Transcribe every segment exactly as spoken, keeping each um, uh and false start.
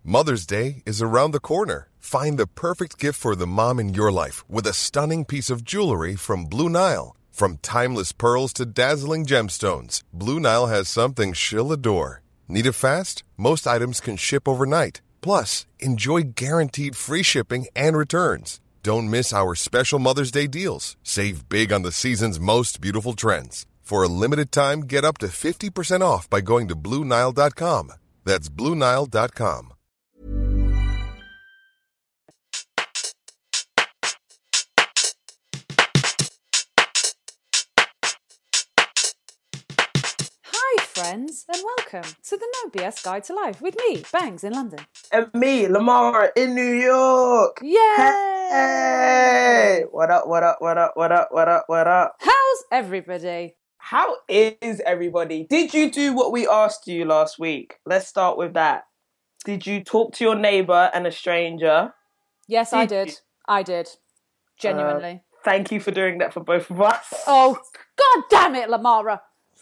Mother's Day is around the corner. Find the perfect gift for the mom in your life with a stunning piece of jewelry from Blue Nile. From timeless pearls to dazzling gemstones, Blue Nile has something she'll adore. Need it fast? Most items can ship overnight. Plus, enjoy guaranteed free shipping and returns. Don't miss our special Mother's Day deals. Save big on the season's most beautiful trends. For a limited time, get up to fifty percent off by going to Blue Nile dot com. That's Blue Nile dot com. Hi, friends, and welcome to the No B S Guide to Life with me, Bangs, in London. And me, Lamar, in New York. Yay! Hey! What up, what up, what up, what up, what up, what up? How's everybody? How is everybody? Did you do what we asked you last week? Let's start with that. Did you talk to your neighbour and a stranger? Yes, Did I did. you? I did. Genuinely. Uh, thank you for doing that for both of us. Oh, god damn it, Lamara.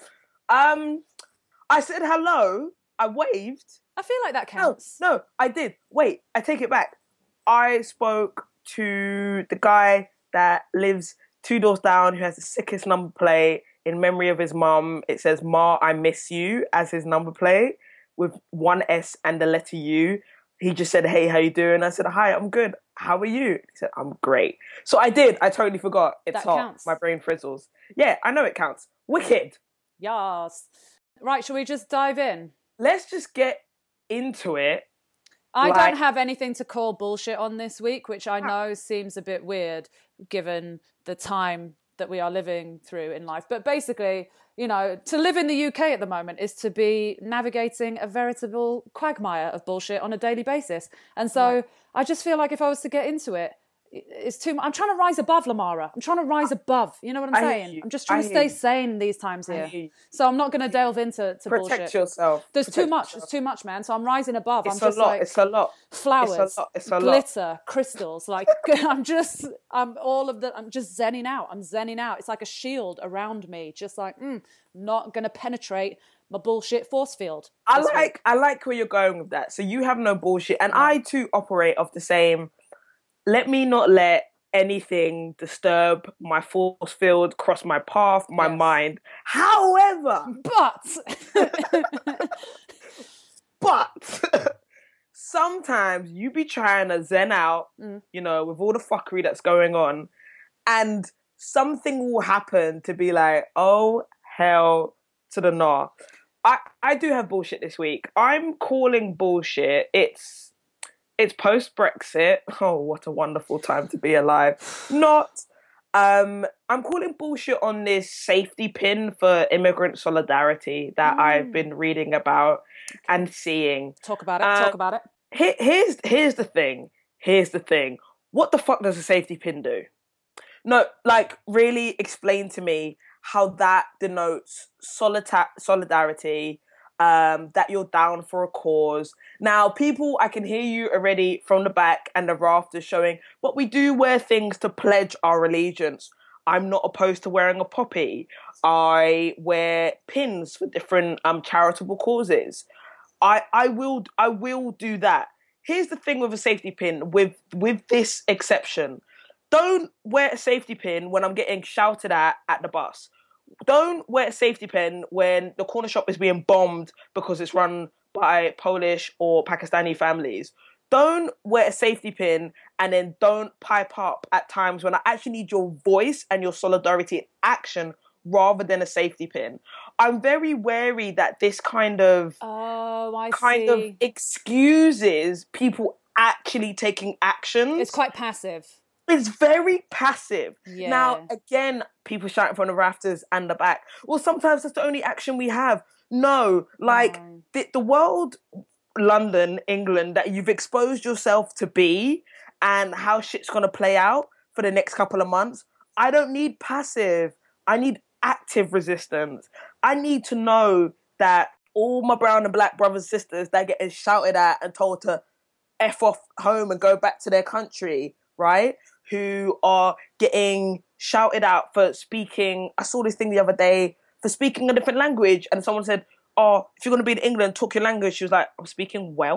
Um, I said hello. I waved. I feel like that No, counts. no, I did. Wait, I take it back. I spoke to the guy that lives two doors down who has the sickest number plate in memory of his mum. It says, "Ma, I miss you," as his number plate with one S and the letter U. He just said, "Hey, how you doing?" I said, "Hi, I'm good. How are you?" He said, "I'm great." So I did. I totally forgot. It's That hot. counts. My brain frizzles. Yeah, I know it counts. Wicked. Yes. Right, shall we just dive in? Let's just get into it. I Like- don't have anything to call bullshit on this week, which I know seems a bit weird given the time that we are living through in life. But basically, you know, to live in the U K at the moment is to be navigating a veritable quagmire of bullshit on a daily basis. And so Right. I just feel like if I was to get into it, it's too much. I'm trying to rise above, Lamara. I'm trying to rise above. You know what I'm I hear saying? you. I'm just trying I to hear stay you. sane these times I here. hear you. So I'm not going to delve into to Protect bullshit. yourself. There's too Protect much. yourself. It's too much, man. So I'm rising above. It's I'm a just lot. like It's a lot. flowers, It's a lot. It's a lot. glitter, crystals. Like I'm just, I'm all of the. I'm just zenning out. I'm zenning out. It's like a shield around me. Just like, mm, not gonna penetrate my bullshit force field. I this like week. I like where you're going with that. So you have no bullshit, and I too operate off the same. Let me not let anything disturb my force field, cross my path, my Yes. mind. However, But but sometimes you be trying to zen out, Mm. you know, with all the fuckery that's going on, and something will happen to be like, oh hell to the nah. I I do have bullshit this week. I'm calling bullshit. It's it's post Brexit. Oh, what a wonderful time to be alive. Not. Um, I'm calling bullshit on this safety pin for immigrant solidarity that Mm. I've been reading about and seeing. talk about it. Um, talk about it. Here, here's here's the thing. Here's the thing. What the fuck does a safety pin do? No, like really explain to me how that denotes solita- solidarity, um, that you're down for a cause. Now, people, I can hear you already from the back and the rafters showing, but we do wear things to pledge our allegiance. I'm not opposed to wearing a poppy. I wear pins for different um charitable causes. I, I will I will do that. Here's the thing with a safety pin, with with this exception. Don't wear a safety pin when I'm getting shouted at at the bus. Don't wear a safety pin when the corner shop is being bombed because it's run by Polish or Pakistani families. Don't wear a safety pin and then don't pipe up at times when I actually need your voice and your solidarity in action rather than a safety pin. I'm very wary that this kind of Oh, I kind see. of excuses people actually taking actions. It's quite passive. It's very passive. Yeah. Now, again, people shouting from the rafters and the back. Well, sometimes that's the only action we have. No, like No. the, the world, London, England, that you've exposed yourself to be and how shit's going to play out for the next couple of months. I don't need passive. I need active resistance. I need to know that all my brown and black brothers and sisters that are getting shouted at and told to F off home and go back to their country, right? Who are getting shouted out for speaking. I saw this thing the other day for speaking a different language, and someone said, "Oh, if you're going to be in England, talk your language." She was like, "I'm speaking Welsh."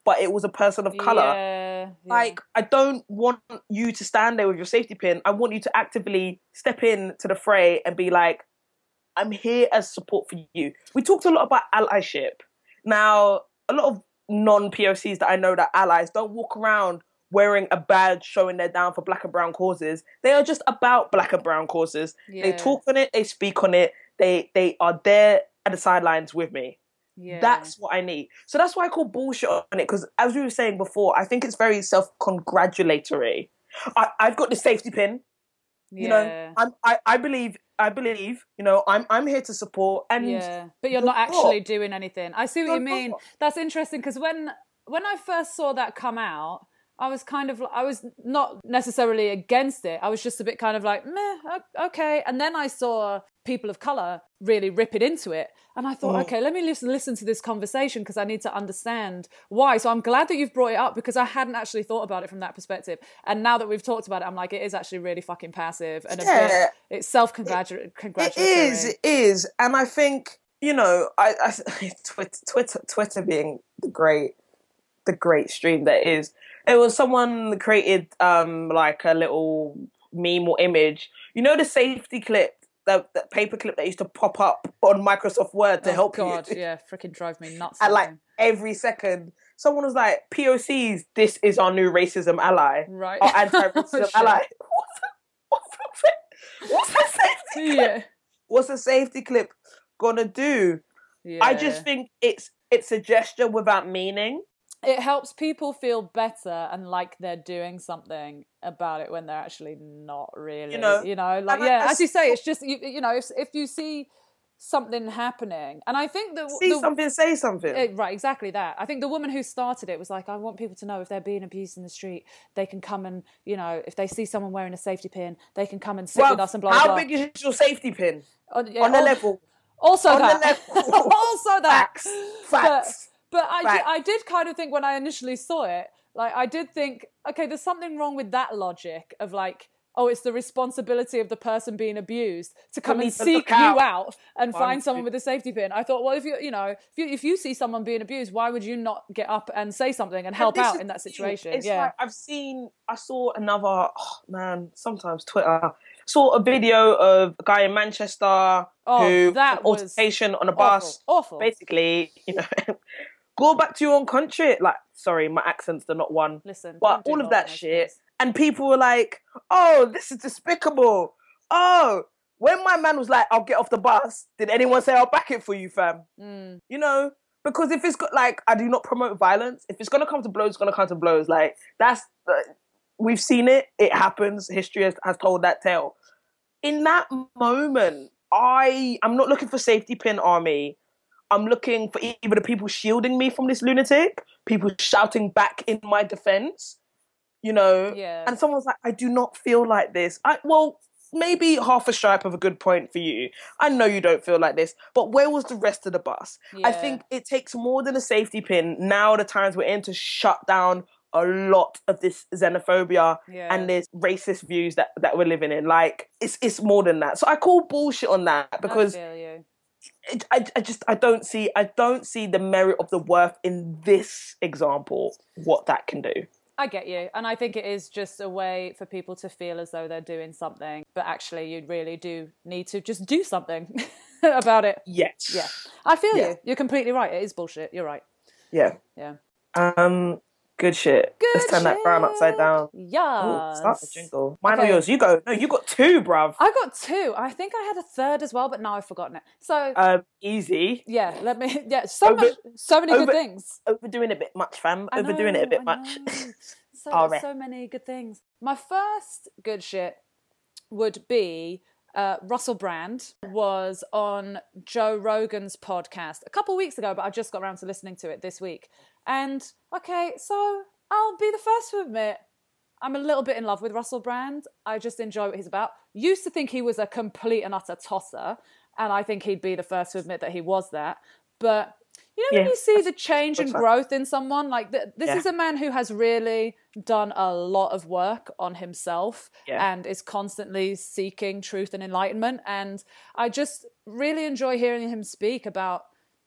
but it was a person of color. Yeah, yeah. Like, I don't want you to stand there with your safety pin. I want you to actively step in to the fray and be like, I'm here as support for you. We talked a lot about allyship. Now, a lot of non-P O Cs that I know that are allies don't walk around wearing a badge showing they're down for black and brown causes. They are just about black and brown causes. Yeah. They talk on it, they speak on it, they they are there at the sidelines with me. Yeah. That's what I need. So that's why I call bullshit on it, because as we were saying before, I think it's very self-congratulatory. I, I've got the safety pin. You Yeah. know, I'm, I, I believe, I believe, you know, I'm I'm here to support. And Yeah, but you're you're not not. actually doing anything. I see what You're you mean. not. That's interesting because when when I first saw that come out, I was kind of, I was not necessarily against it. I was just a bit kind of like, meh, o- okay. And then I saw people of colour really rip it into it. And I thought, Mm. okay, let me listen, listen to this conversation because I need to understand why. So I'm glad that you've brought it up because I hadn't actually thought about it from that perspective. And now that we've talked about it, I'm like, it is actually really fucking passive and a Yeah. bit, it's self-congratulatory. It is, it is. And I think, you know, I, I Twitter, Twitter, Twitter being the great, the great stream that is. It was someone created um like a little meme or image. You know the safety clip, the, the paper clip that used to pop up on Microsoft Word to Oh, help God, you. yeah, freaking drive me nuts. And that like thing. every second, someone was like, P O Cs, this is our new racism ally. Right. Our anti-racism Oh, shit. ally. What's the, what's the, what's the safety clip? Yeah. What's the safety clip gonna do? Yeah. I just think it's it's a gesture without meaning. It helps people feel better and like they're doing something about it when they're actually not really. You know? you know, like And I- yeah, I as you say, it's just you, you know, if if you see something happening, and I think that See the, something, say something. Eh, right, exactly that. I think the woman who started it was like, I want people to know if they're being abused in the street, they can come and, you know, if they see someone wearing a safety pin, they can come and sit Bruv, with us and blah, blah, how blah. big is your safety pin? On, yeah, On the al- level. Also On the that. level. also that. Facts. Facts. But, but I, Facts. did, I did kind of think when I initially saw it, like, I did think, okay, there's something wrong with that logic of like, oh, it's the responsibility of the person being abused to come me and to seek look you out. out and One, find someone two. with a safety pin. I thought, well, if you, you know, if you, if you see someone being abused, why would you not get up and say something and help But this out is in that the thing. situation? It's Yeah. like I've seen, I saw another, oh man, sometimes Twitter, saw a video of a guy in Manchester Oh, who that an was altercation on a awful, bus. awful. Basically, you know, go back to your own country. Like, sorry, my accents are not one. Listen, But don't do all of that Londoners, shit. please. And people were like, oh, this is despicable. Oh, when my man was like, I'll get off the bus, did anyone say, I'll back it for you, fam? Mm. You know? Because if it's got, like, I do not promote violence. If it's going to come to blows, it's going to come to blows. Like, that's, uh, we've seen it. It happens. History has, has told that tale. In that moment, I, I'm not looking for safety pin army. I'm looking for either the people shielding me from this lunatic, people shouting back in my defense, you know? Yeah. And someone's like, I do not feel like this. I, well, maybe half a stripe of a good point for you. I know you don't feel like this, but where was the rest of the bus? I Yeah. think it takes more than a safety pin now, the times we're in, to shut down a lot of this xenophobia Yeah. and this racist views that, that we're living in. Like, it's it's more than that. So I call bullshit on that because I feel you. it, I, I just I don't see I don't see the merit of the worth in this example, what that can do. I get you. And I think it is just a way for people to feel as though they're doing something, but actually you really do need to just do something about it. Yes. Yeah. I feel Yeah. you. You're completely right. It is bullshit. You're right. Yeah. Yeah. Um. Good shit. Good Let's turn that frown upside down. Yeah. Ooh, start the jingle. Mine Okay. or yours? You go. No, you got two, bruv. I got two. I think I had a third as well, but now I've forgotten it. So Um. Easy. yeah, let me. Yeah, so Over- much, so many over- good things. Overdoing it a bit much, fam. I Overdoing it a know, bit I much. know. So, Alright. so many good things. My first good shit would be uh, Russell Brand was on Joe Rogan's podcast a couple of weeks ago, but I just got around to listening to it this week. And okay, so I'll be the first to admit I'm a little bit in love with Russell Brand. I just enjoy what he's about. Used to think he was a complete and utter tosser, and I think he'd be the first to admit that he was that. But you know, when Yeah, you see the change and that's fine. growth in someone, like th- this Yeah. is a man who has really done a lot of work on himself Yeah. and is constantly seeking truth and enlightenment. And I just really enjoy hearing him speak about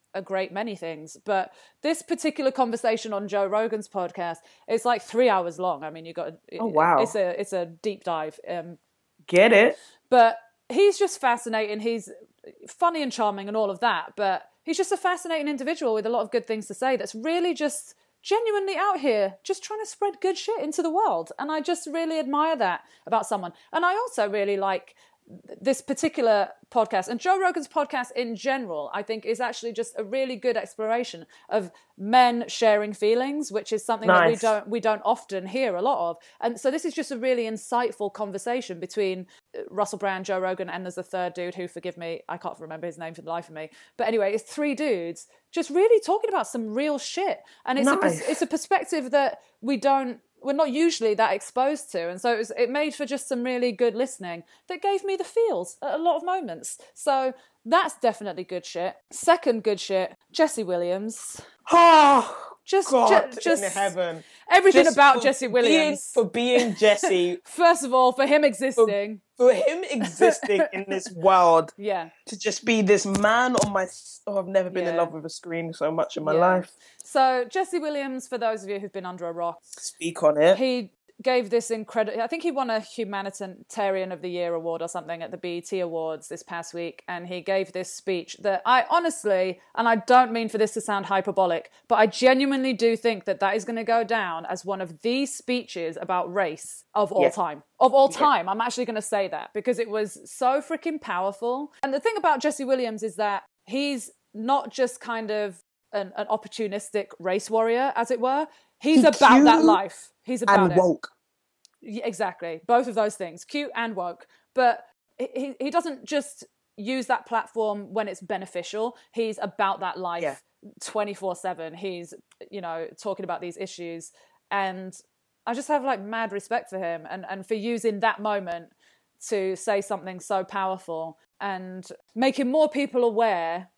a great many things. But this particular conversation on Joe Rogan's podcast, it's like three hours long. I mean, you got oh wow, it's a it's a deep dive. Um, Get it? But he's just fascinating. He's funny and charming and all of that. But he's just a fascinating individual with a lot of good things to say. That's really just genuinely out here, just trying to spread good shit into the world. And I just really admire that about someone. And I also really like this particular podcast, and Joe Rogan's podcast in general, I think is actually just a really good exploration of men sharing feelings, which is something nice. that we don't we don't often hear a lot of. And so this is just a really insightful conversation between Russell Brand, Joe Rogan, and there's a third dude who, forgive me, I can't remember his name for the life of me. But anyway, it's three dudes just really talking about some real shit, and it's nice. a it's a perspective that we don't. we're not usually that exposed to. And so it was, it made for just some really good listening that gave me the feels at a lot of moments. So that's definitely good shit. Second good shit, Jesse Williams. Oh, just, God ju- just in heaven. Everything just about Jesse Williams. Being, for being Jesse. First of all, for him existing. For, for him existing in this world. Yeah. To just be this man on my... Oh, I've never been yeah. in love with a screen so much in my yeah. life. So Jesse Williams, for those of you who've been under a rock. Speak on it. He gave this incredible... I think he won a Humanitarian of the Year award or something at the B E T Awards this past week. And he gave this speech that I honestly, and I don't mean for this to sound hyperbolic, but I genuinely do think that that is going to go down as one of the speeches about race of all yeah. time. Of all time. Yeah. I'm actually going to say that because it was so freaking powerful. And the thing about Jesse Williams is that he's not just kind of an, an opportunistic race warrior, as it were. He's he about that life. He's about and it. woke. Yeah, exactly. Both of those things, cute and woke. But he he doesn't just use that platform when it's beneficial. He's about that life yeah. twenty-four seven. He's, you know, talking about these issues. And I just have like mad respect for him and, and for using that moment to say something so powerful and making more people aware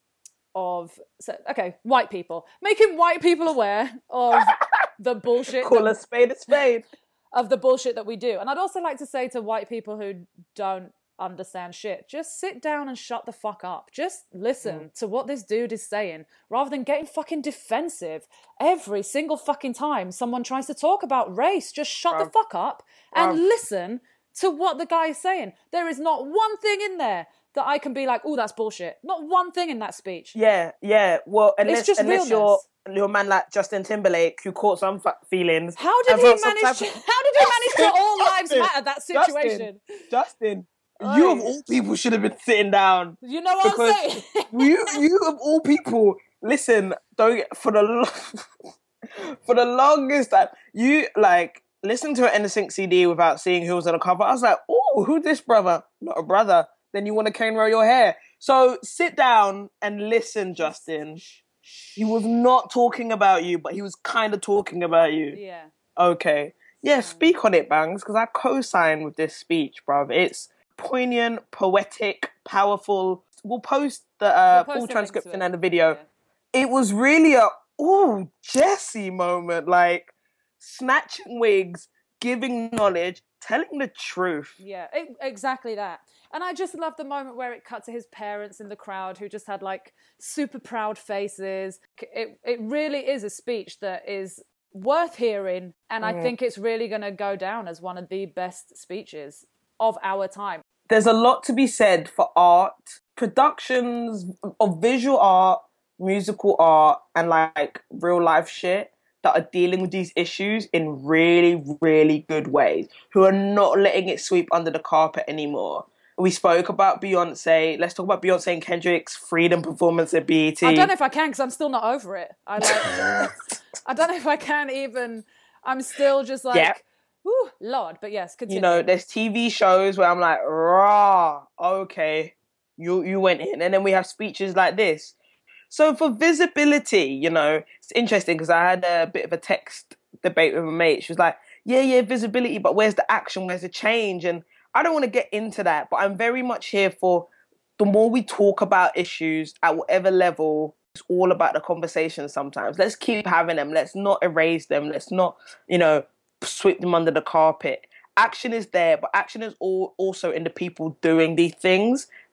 of, so, okay, white people. Making white people aware of the bullshit. Call that, a spade a spade. Of the bullshit that we do. And I'd also like to say to white people who don't understand shit, just sit down and shut the fuck up. Just listen mm. to what this dude is saying rather than getting fucking defensive every single fucking time someone tries to talk about race. Just shut Bruv. the fuck up and Bruv. listen to what the guy is saying. There is not one thing in there that I can be like, oh, that's bullshit. Not one thing in that speech. Yeah, yeah. Well, unless, it's just unless realness. you're, you're a man like Justin Timberlake who caught some f- feelings. How did he manage to, of... how did he manage to all lives matter that situation? Justin, Justin oh. you of all people should have been sitting down. You know what I'm saying? you, you of all people, listen, don't, for the, lo- for the longest time, you, like, listen to an N Sync C D without seeing who was on the cover. I was like, oh, who's this brother? Not a brother. Then you want to cane roll your hair. So sit down and listen, Justin. He was not talking about you, but he was kind of talking about you. Yeah. Okay. Yeah, speak on it, Bangs, because I co-sign with this speech, bruv. It's poignant, poetic, powerful. We'll post the uh, we'll post full transcription and the video. Yeah. It was really a, ooh, Jesse moment. Like, snatching wigs, giving knowledge, telling the truth. Yeah, it, exactly that. And I just love the moment where it cut to his parents in the crowd who just had like super proud faces. It it really is a speech that is worth hearing. And mm. I think it's really going to go down as one of the best speeches of our time. There's a lot to be said for art, productions of visual art, musical art, and like real life shit that are dealing with these issues in really, really good ways, who are not letting it sweep under the carpet anymore. We spoke about Beyonce. Let's talk about Beyonce and Kendrick's Freedom performance at B E T. I don't know if I can because I'm still not over it. I like. I don't know if I can even. I'm still just like, yep. Ooh, Lord. But yes, continue. You know, there's T V shows where I'm like, rah, okay, you you went in, and then we have speeches like this. So for visibility, you know, it's interesting because I had a bit of a text debate with my mate. She was like, yeah, yeah, visibility, but where's the action? Where's the change? And I don't want to get into that, but I'm very much here for the more we talk about issues at whatever level, it's all about the conversation sometimes. Let's keep having them. Let's not erase them. Let's not, you know, sweep them under the carpet. Action is there, but action is all also in the people doing these things.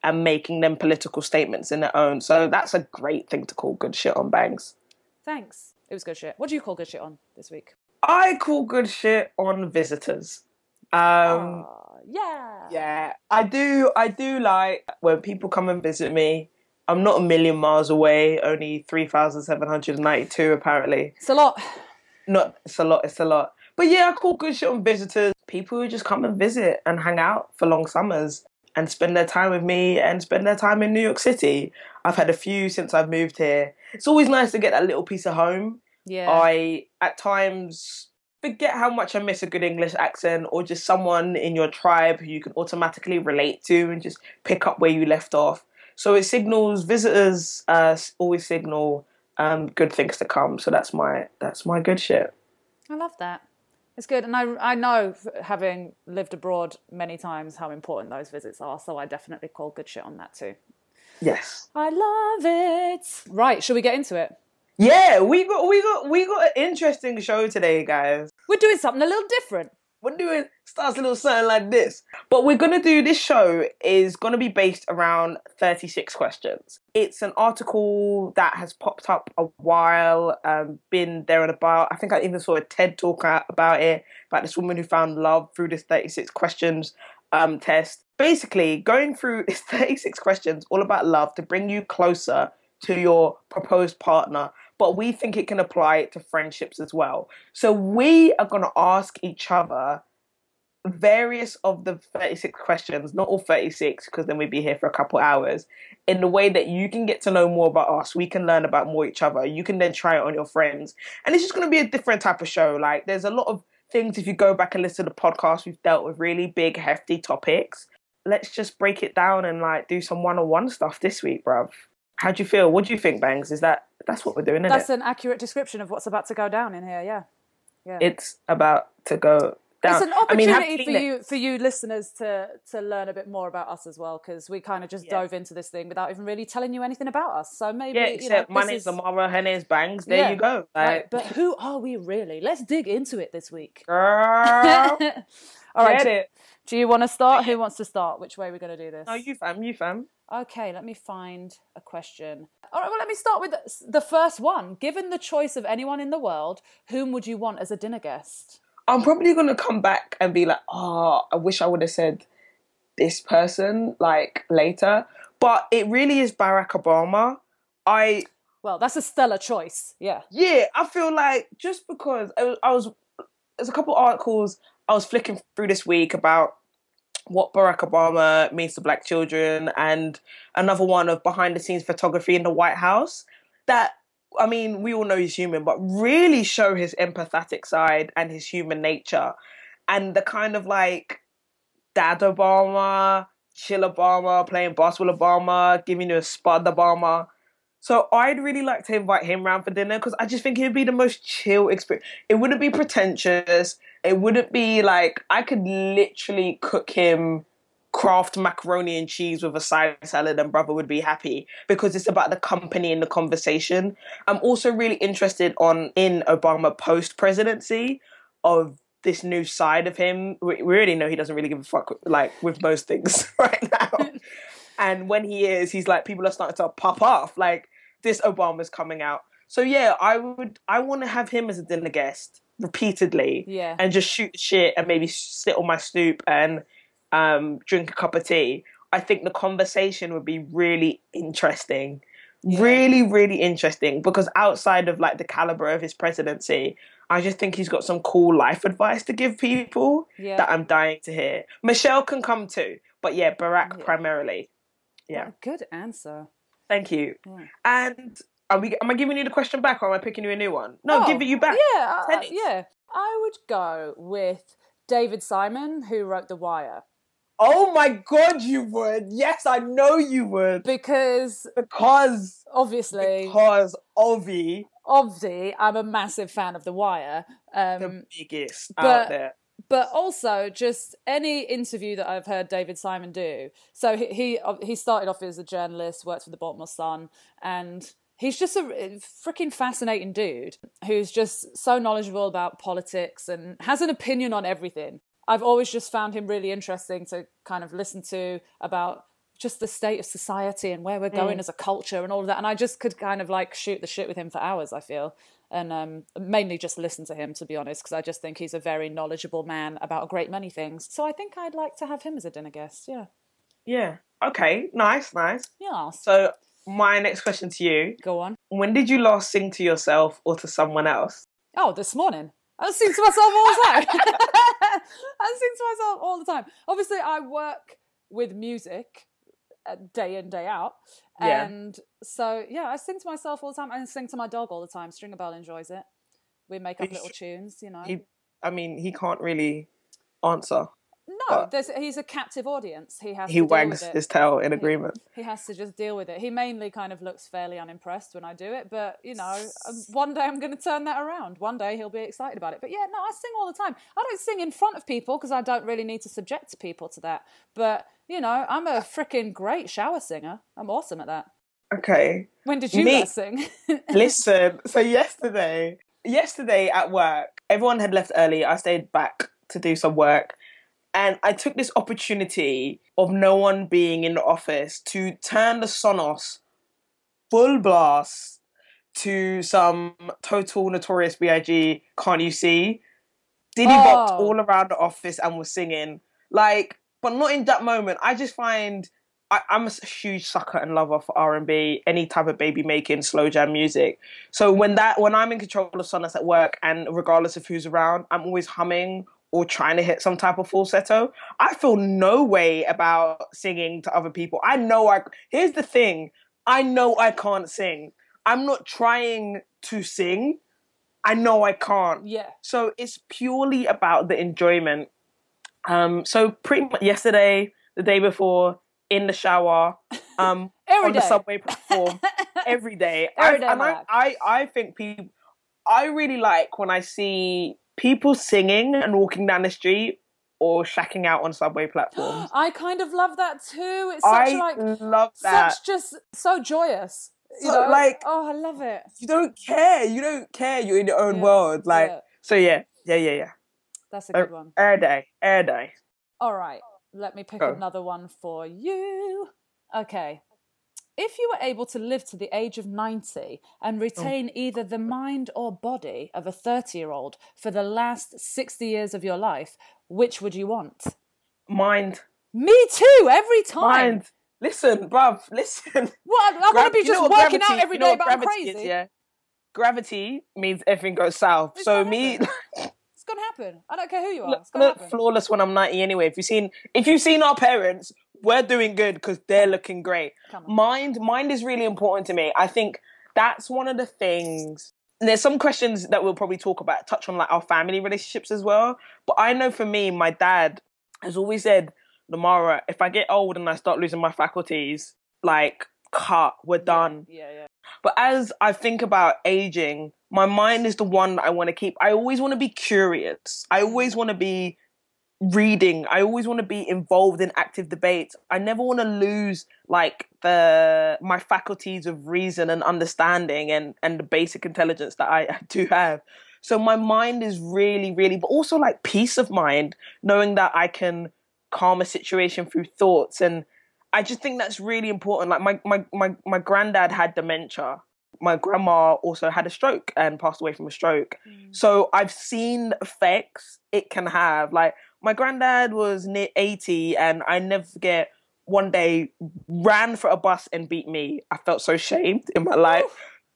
and making them political statements in their own. So that's a great thing to call good shit on, Bangs. Thanks. It was good shit. What do you call good shit on this week? I call good shit on visitors. Um, oh, yeah. Yeah, I do. I do like when people come and visit me. I'm not a million miles away, only three thousand seven hundred ninety-two apparently. It's a lot. Not, it's a lot, it's a lot. But yeah, I call good shit on visitors. People who just come and visit and hang out for long summers and spend their time with me and spend their time in New York City. I've had a few since I've moved here. It's always nice to get that little piece of home. Yeah. I, at times, forget how much I miss a good English accent or just someone in your tribe who you can automatically relate to and just pick up where you left off. So it signals, visitors uh, always signal um, good things to come. So that's my that's my good shit. I love that. It's good. And I, I know, having lived abroad many times, how important those visits are. So I definitely call good shit on that too. Yes. I love it. Right, shall we get into it? Yeah, we got we got we got an interesting show today, guys. We're doing something a little different. We're doing starts a little something like this. But we're gonna do this show is gonna be based around thirty-six questions. It's an article that has popped up a while, um, been there and about. I think I even saw a TED talk about it, about this woman who found love through this thirty-six questions um test. Basically, going through this thirty-six questions all about love to bring you closer to your proposed partner, but we think it can apply to friendships as well. So we are going to ask each other various of the thirty-six questions, not all thirty-six, because then we'd be here for a couple hours, in the way that you can get to know more about us. We can learn about more each other. You can then try it on your friends. And it's just going to be a different type of show. Like, there's a lot of things, if you go back and listen to the podcast, we've dealt with really big, hefty topics. Let's just break it down and, like, do some one-on-one stuff this week, bruv. How do you feel? What do you think, Bangs? Is that that's what we're doing? Isn't That's it? an accurate description of what's about to go down in here. Yeah, yeah. It's about to go down. It's an opportunity I mean, for you for you listeners to to learn a bit more about us as well, because we kind of just Yeah. dove into this thing without even really telling you anything about us. So maybe yeah. you Except know, my this name's is... Amara, her name's Bangs. There Yeah, you go. Like, right. But who are we really? Let's dig into it this week. girl, All right. get Do, it. do you want to start? Who wants to start? Which way are we going to do this? No, you fam, you fam. Okay, let me find a question. All right, well, let me start with the first one. Given the choice of anyone in the world, whom would you want as a dinner guest? I'm probably gonna come back and be like, oh, I wish I would have said this person like later. But it really is Barack Obama. I Well, that's a stellar choice. Yeah. yeah, I feel like just because I was, I was there's a couple articles I was flicking through this week about what Barack Obama means to black children, and another one of behind the scenes photography in the White House that, I mean, we all know he's human, but really show his empathetic side and his human nature, and the kind of like dad Obama, chill Obama, playing basketball Obama, giving you a spud Obama. So I'd really like to invite him round for dinner, because I just think it would be the most chill experience. It wouldn't be pretentious. It wouldn't be like, I could literally cook him Kraft macaroni and cheese with a side salad and brother would be happy, because it's about the company and the conversation. I'm also really interested on in Obama post-presidency of this new side of him. We, we already know he doesn't really give a fuck, like, with most things right now. And when he is, he's like, people are starting to pop off. Like, this Obama's coming out. So yeah, I would, I want to have him as a dinner guest repeatedly. Yeah. And just shoot the shit and maybe sit on my stoop and um, drink a cup of tea. I think the conversation would be really interesting. Yeah. Really, really interesting. Because outside of like the caliber of his presidency, I just think he's got some cool life advice to give people yeah. that I'm dying to hear. Michelle can come too. But yeah, Barack yeah. primarily. Yeah. Oh, good answer. Thank you. Yeah. And are we? Am I giving you the question back, or am I picking you a new one? No, oh, give it you back. Yeah, uh, yeah. I would go with David Simon, who wrote The Wire. Oh my God, you would. Yes, I know you would. Because... Because... Obviously. Because Ovi. Obviously, I'm a massive fan of The Wire. Um, the biggest but, out there. But also, just any interview that I've heard David Simon do. So he he, he started off as a journalist, worked for the Baltimore Sun, and he's just a freaking fascinating dude who's just so knowledgeable about politics and has an opinion on everything. I've always just found him really interesting to kind of listen to about just the state of society and where we're going mm. as a culture and all of that. And I just could kind of like shoot the shit with him for hours, I feel. And um, mainly just listen to him, to be honest, because I just think he's a very knowledgeable man about a great many things. So I think I'd like to have him as a dinner guest, yeah. Yeah. Okay. Nice, nice. Yeah. So my next question to you. Go on. When did you last sing to yourself or to someone else? Oh, this morning. I sing to myself all the time. I sing to myself all the time. Obviously, I work with music day in, day out. Yeah. And so, yeah, I sing to myself all the time. I sing to my dog all the time. Stringer Bell enjoys it. We make up little tunes, you know. He, I mean, he can't really answer. No, there's, he's a captive audience. He has he to wags deal with it. his tail in agreement. He, he has to just deal with it. He mainly kind of looks fairly unimpressed when I do it, but you know, one day I'm going to turn that around. One day he'll be excited about it. But yeah, no, I sing all the time. I don't sing in front of people because I don't really need to subject people to that. But you know, I'm a freaking great shower singer. I'm awesome at that. Okay. When did you Me, last sing? Listen, so yesterday, yesterday at work, everyone had left early. I stayed back to do some work. And I took this opportunity of no one being in the office to turn the Sonos full blast to some total Notorious B I G Can't You See? Diddy Oh. bopped all around the office and was singing. Like, but not in that moment. I just find... I, I'm a huge sucker and lover for R and B, any type of baby making, slow jam music. So when that when I'm in control of Sonos at work, and regardless of who's around, I'm always humming or trying to hit some type of falsetto. I feel no way about singing to other people. I know I... Here's the thing. I know I can't sing. I'm not trying to sing. I know I can't. Yeah. So it's purely about the enjoyment. Um, so pretty much yesterday, the day before, in the shower, um, Every on day. the subway platform, every day. Every I, day, and my I, life. I, I think people... I really like when I see people singing and walking down the street or shacking out on subway platforms. I kind of love that too. It's such I like love that. such just so joyous. You So, know? like- oh, I love it. You don't care. You don't care. You're in your own Yeah, world. Like, yeah. so yeah, yeah, yeah, yeah. That's a good one. Air day, air day. All right, let me pick Go. another one for you. Okay. If you were able to live to the age of ninety and retain Oh. either the mind or body of a thirty-year-old for the last sixty years of your life, which would you want? Mind, Me too, every time. mind. Listen, bruv, listen. What? I'm going Gra- to be you know just what working gravity- out every you know day, what but I'm gravity crazy. is, yeah? Gravity means everything goes south. It's so gonna me, It's going to happen. I don't care who you are. look, It's going to look happen. flawless when I'm ninety anyway. If you've seen, if you've seen our parents, we're doing good because they're looking great. Come on. Mind, mind is really important to me. I think that's one of the things. And there's some questions that we'll probably talk about, touch on like our family relationships as well. But I know for me, my dad has always said, Lamara, if I get old and I start losing my faculties, like, cut, we're done. Yeah, yeah. But as I think about aging, my mind is the one that I want to keep. I always want to be curious. I always want to be reading. I always want to be involved in active debates. I never want to lose like the my faculties of reason and understanding and, and the basic intelligence that I, I do have. So my mind is really, really, but also like peace of mind, knowing that I can calm a situation through thoughts. And I just think that's really important. Like my my my, my granddad had dementia. My grandma also had a stroke and passed away from a stroke. Mm. So I've seen the effects it can have. Like my granddad was near eighty and I never forget one day ran for a bus and beat me. I felt so shamed in my life.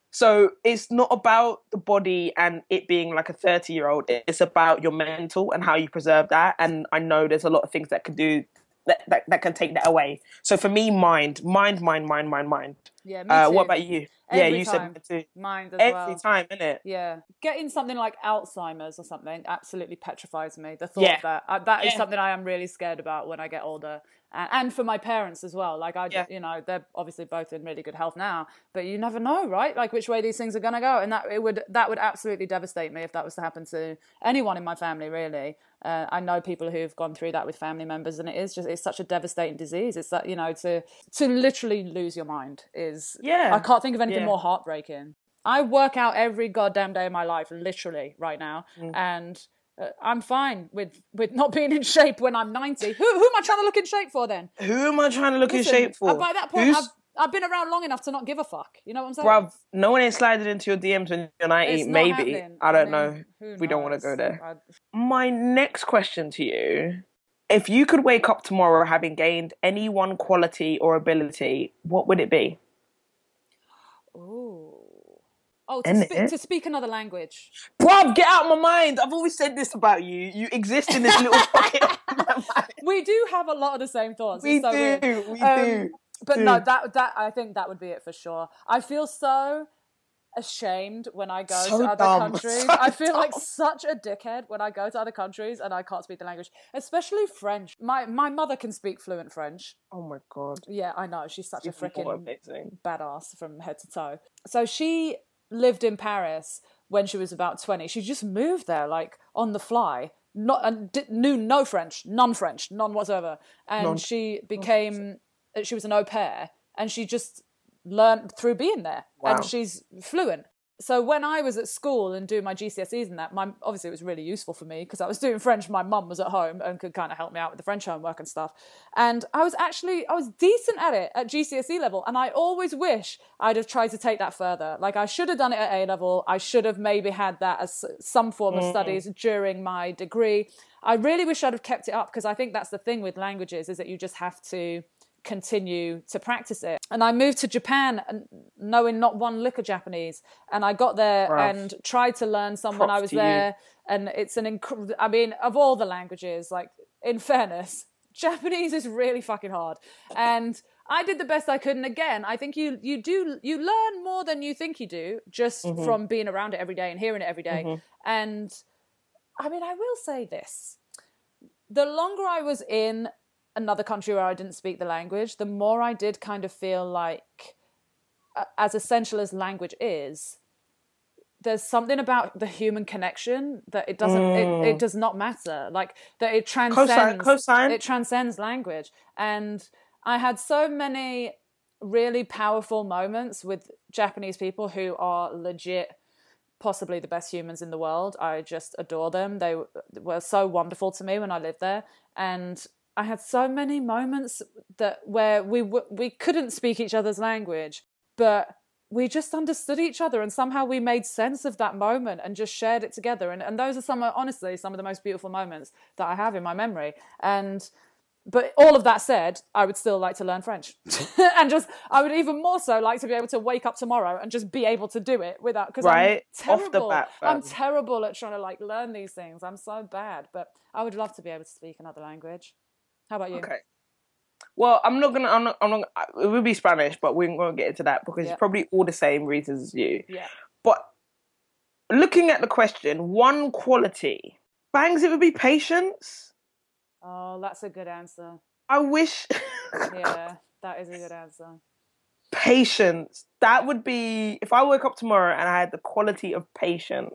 So it's not about the body and it being like a thirty year old. It's about your mental and how you preserve that. And I know there's a lot of things that can do that, that, that can take that away. So for me, mind, mind, mind, mind, mind, mind. Yeah, me Uh, too. what about you? Every yeah, you time. said mind too. Mind as Every well. time, innit? Yeah. Getting something like Alzheimer's or something absolutely petrifies me. The thought Yeah. of that. Uh, that is Yeah. something I am really scared about when I get older. And, and for my parents as well. Like, I, Yeah. you know, they're obviously both in really good health now, but you never know, right? Like which way these things are going to go. And that it would that would absolutely devastate me if that was to happen to anyone in my family, really. Uh, I know people who've gone through that with family members, and it is just, it's such a devastating disease. It's that, you know, to to literally lose your mind is, Yeah. I can't think of anything Yeah. more heartbreaking. I work out every goddamn day of my life, literally right now. Mm. And Uh, I'm fine with, with not being in shape when I'm ninety. Who who am I trying to look in shape for then? Who am I trying to look Listen, in shape for? uh, by that point, Who's... I've I've been around long enough to not give a fuck. You know what I'm saying? Bruv, no one ain't sliding into your D Ms when you're ninety. It's not Maybe. happening. I don't I mean, know. who We don't want to knows? go there. I- My next question to you, if you could wake up tomorrow having gained any one quality or ability, what would it be? Ooh. Oh, to, Isn't spe- it? to speak another language. Bruv, get out of my mind. I've always said this about you. You exist in this little pocket of my mind. We do have a lot of the same thoughts. We It's so do. weird. We Um, do. But do. no, that that I think that would be it for sure. I feel so ashamed when I go So to other dumb. countries. So I feel like dumb. such a dickhead when I go to other countries and I can't speak the language, especially French. My my mother can speak fluent French. Oh my God. Yeah, I know. She's such a Even more freaking amazing. badass from head to toe. So she lived in Paris when she was about twenty. She just moved there like on the fly. Not and did, knew no French, none French, none whatsoever. And None. she became she was an au pair and she just learned through being there. Wow. And she's fluent. So when I was at school and doing my G C S Es and that, my obviously it was really useful for me because I was doing French. My mum was at home and could kind of help me out with the French homework and stuff. And I was actually, I was decent at it at G C S E level. And I always wish I'd have tried to take that further. Like I should have done it at A level. I should have maybe had that as some form of studies during my degree. I really wish I'd have kept it up because I think that's the thing with languages is that you just have to continue to practice it. And I moved to Japan knowing not one lick of Japanese, and I got there Rough. and tried to learn some when I Props was to you. there. And it's an inc- I mean, of all the languages, like in fairness, Japanese is really fucking hard. And I did the best I could. And again, I think you you do you learn more than you think you do just Mm-hmm. from being around it every day and hearing it every day. Mhm. And I mean, I will say this: the longer I was in another country where I didn't speak the language, the more I did kind of feel like, uh, as essential as language is, there's something about the human connection that it doesn't, Mm. it, it does not matter. Like that it transcends, Cosign, cosign. it transcends language. And I had so many really powerful moments with Japanese people who are legit possibly the best humans in the world. I just adore them. They were so wonderful to me when I lived there. And I had so many moments that where we w- we couldn't speak each other's language, but we just understood each other and somehow we made sense of that moment and just shared it together. And and those are some, honestly, some of the most beautiful moments that I have in my memory. And but all of that said, I would still like to learn French. And just, I would even more so like to be able to wake up tomorrow and just be able to do it without, because Right? I'm Off the terrible. bat, I'm fam. terrible at trying to like learn these things. I'm so bad, but I would love to be able to speak another language. How about you? Okay. Well, I'm not gonna. I'm not. I'm not. It would be Spanish, but we won't get into that because Yeah. it's probably all the same reasons as you. Yeah. But looking at the question, one quality, bangs, it would be patience. Oh, that's a good answer. I wish. Yeah, that is a good answer. Patience. That would be if I woke up tomorrow and I had the quality of patience.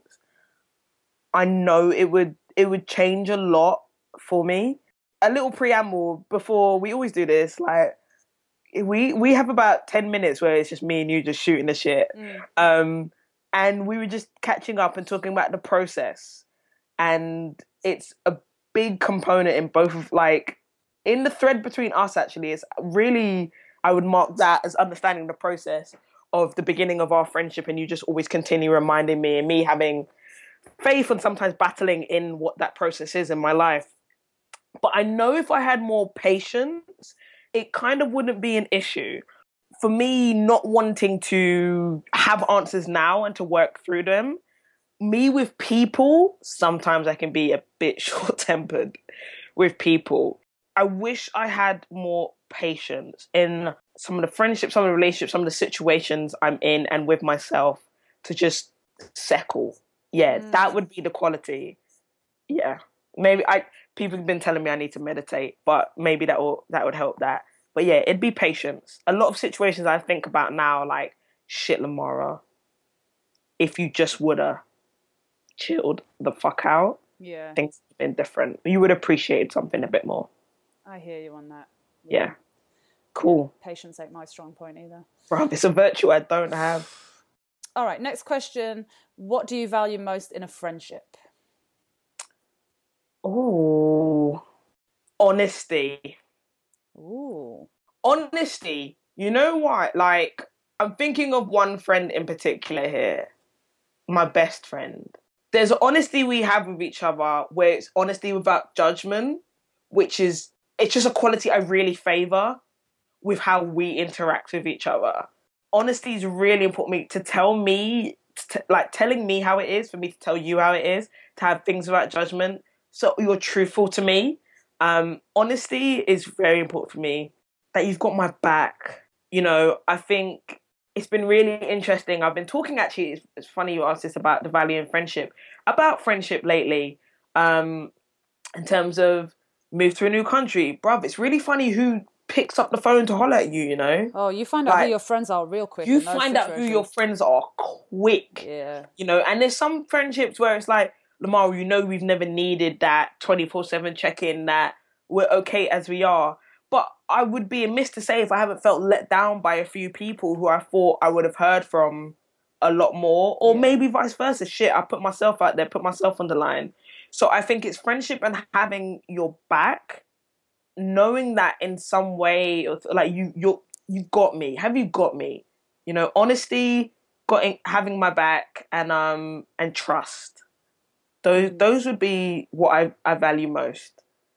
I know it would. It would change a lot for me. A little preamble before we always do this. Like we we have about ten minutes where it's just me and you just shooting the shit. Mm. Um, and we were just catching up and talking about the process, and it's a big component in both of like in the thread between us. Actually, it's really I would mark that as understanding the process of the beginning of our friendship, and you just always continue reminding me and me having faith and sometimes battling in what that process is in my life. But I know if I had more patience, it kind of wouldn't be an issue. For me, not wanting to have answers now and to work through them, me with people, sometimes I can be a bit short-tempered with people. I wish I had more patience in some of the friendships, some of the relationships, some of the situations I'm in and with myself to just settle. Yeah, Mm. that would be the quality. Yeah. Maybe I people have been telling me I need to meditate, but maybe that will that would help that. But yeah, it'd be patience. A lot of situations I think about now, like, shit, Lamara, if you just woulda chilled the fuck out, Yeah, things would have been different. You would have appreciated something a bit more. I hear you on that. Yeah. Cool. Patience ain't my strong point either. Bro, it's a virtue I don't have. All right, next question. What do you value most in a friendship? Oh, honesty. Ooh. Honesty. You know what? Like, I'm thinking of one friend in particular here, my best friend. There's honesty we have with each other where it's honesty without judgment, which is, it's just a quality I really favor with how we interact with each other. Honesty is really important to me, to tell me, to, like telling me how it is, for me to tell you how it is, to have things without judgment. So you're truthful to me. Um, honesty is very important for me, that you've got my back. You know, I think it's been really interesting. I've been talking, actually, it's, it's funny you asked this about the value in friendship, about friendship lately, um, in terms of move to a new country. Bruv, it's really funny who picks up the phone to holler at you, you know? Oh, you find out Like, who your friends are real quick. You in those find out who your situations. friends are quick. Yeah. You know, and there's some friendships where it's like, Lamar, you know we've never needed that twenty-four seven check-in, that we're okay as we are. But I would be amiss to say if I haven't felt let down by a few people who I thought I would have heard from a lot more. Or Yeah. maybe vice versa. Shit, I put myself out there, put myself on the line. So I think it's friendship and having your back, knowing that in some way, like you, you're, you got me. Have you got me? You know, honesty, got having my back, and um and trust. Those Mm. those would be what I, I value most.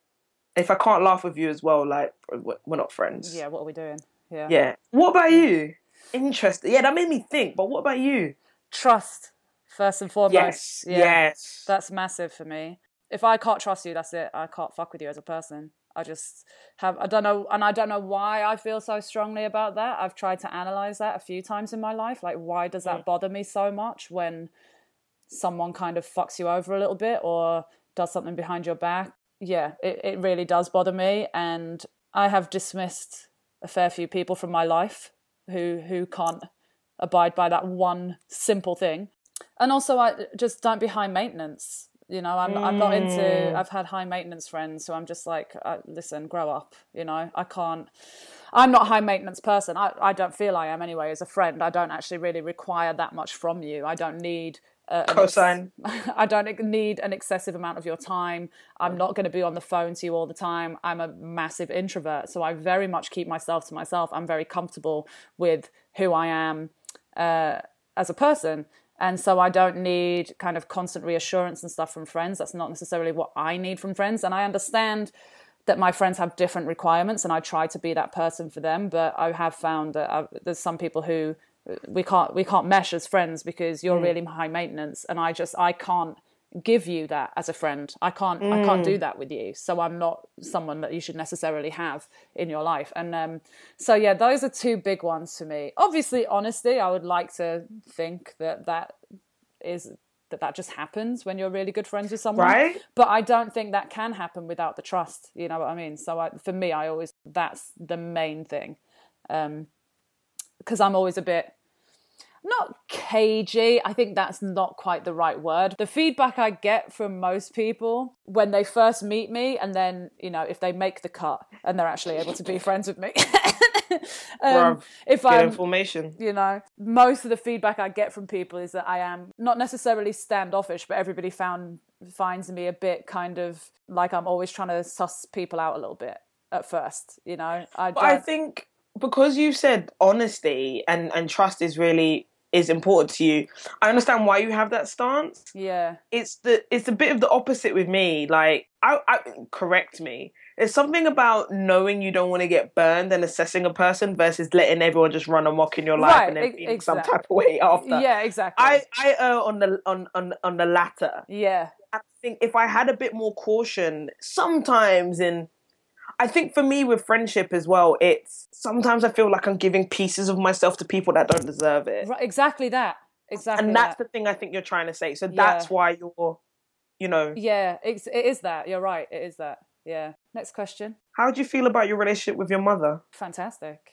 If I can't laugh with you as well, like, we're not friends. Yeah, what are we doing? Yeah. Yeah. What about you? Interesting. Yeah, that made me think. But what about you? Trust, first and foremost. Yes. Yeah. Yes. That's massive for me. If I can't trust you, that's it. I can't fuck with you as a person. I just have, I don't know, and I don't know why I feel so strongly about that. I've tried to analyze that a few times in my life. Like, why does that bother me so much when someone kind of fucks you over a little bit or does something behind your back? Yeah, it, it really does bother me. And I have dismissed a fair few people from my life who who can't abide by that one simple thing. And also, I just don't be high maintenance. You know, I'm, mm. I'm not into, I've had high maintenance friends, so I'm just like, uh, listen, grow up. You know, I can't, I'm not a high maintenance person. I, I don't feel I am anyway as a friend. I don't actually really require that much from you. I don't need Uh, Cosign. Ex- I don't need an excessive amount of your time. I'm not going to be on the phone to you all the time. I'm a massive introvert, so I very much keep myself to myself. I'm very comfortable with who I am uh, as a person, and so I don't need kind of constant reassurance and stuff from friends. That's not necessarily what I need from friends, and I understand that my friends have different requirements, and I try to be that person for them, but I have found that I've, there's some people who we can't we can't mesh as friends because you're mm. really high maintenance, and I just I can't give you that as a friend. I can't mm. I can't do that with you. So I'm not someone that you should necessarily have in your life. And um, so yeah, those are two big ones for me. Obviously, honesty. I would like to think that that is that that just happens when you're really good friends with someone. Right. But I don't think that can happen without the trust. You know what I mean? So I, for me, I always that's the main thing. Um, because I'm always a bit, not cagey, I think that's not quite the right word. The feedback I get from most people when they first meet me, and then, you know, if they make the cut and they're actually able to be friends with me. um, Bruv, if get I'm, information. You know, most of the feedback I get from people is that I am not necessarily standoffish, but everybody found finds me a bit kind of like I'm always trying to suss people out a little bit at first, you know. I, but I think because you said honesty and, and trust is really is important to you, I understand why you have that stance. Yeah. It's the it's a bit of the opposite with me. Like, I, I correct me. There's something about knowing you don't want to get burned and assessing a person versus letting everyone just run amok in your life right, and then feeling exactly. some type of way after. Yeah, exactly. I, I err on the on, on, on the latter. Yeah. I think if I had a bit more caution sometimes in I think for me with friendship as well, it's sometimes I feel like I'm giving pieces of myself to people that don't deserve it. Right, exactly that. Exactly. And that's that. the thing I think you're trying to say. So yeah. that's why you're, you know. Yeah, it's, it is that. You're right. It is that. Yeah. Next question. How do you feel about your relationship with your mother? Fantastic.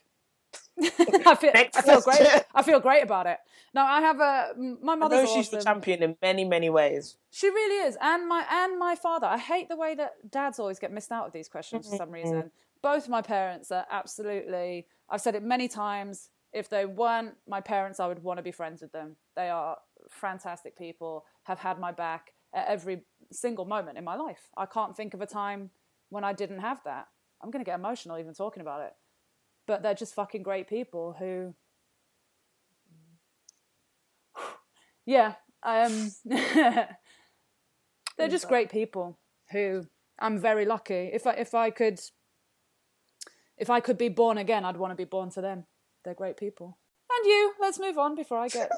I feel Next I feel question. great. I feel great about it. No, I have a my mother's I know she's awesome. the champion in many, many ways. She really is, and my and my father. I hate the way that dads always get missed out of these questions for some reason. Both my parents are absolutely. I've said it many times. If they weren't my parents, I would want to be friends with them. They are fantastic people. Have had my back at every single moment in my life. I can't think of a time when I didn't have that. I'm going to get emotional even talking about it. But they're just fucking great people who, yeah, um, they're just great people who I'm very lucky. If I if I could, if I could be born again, I'd want to be born to them. They're great people. And you, let's move on before I get.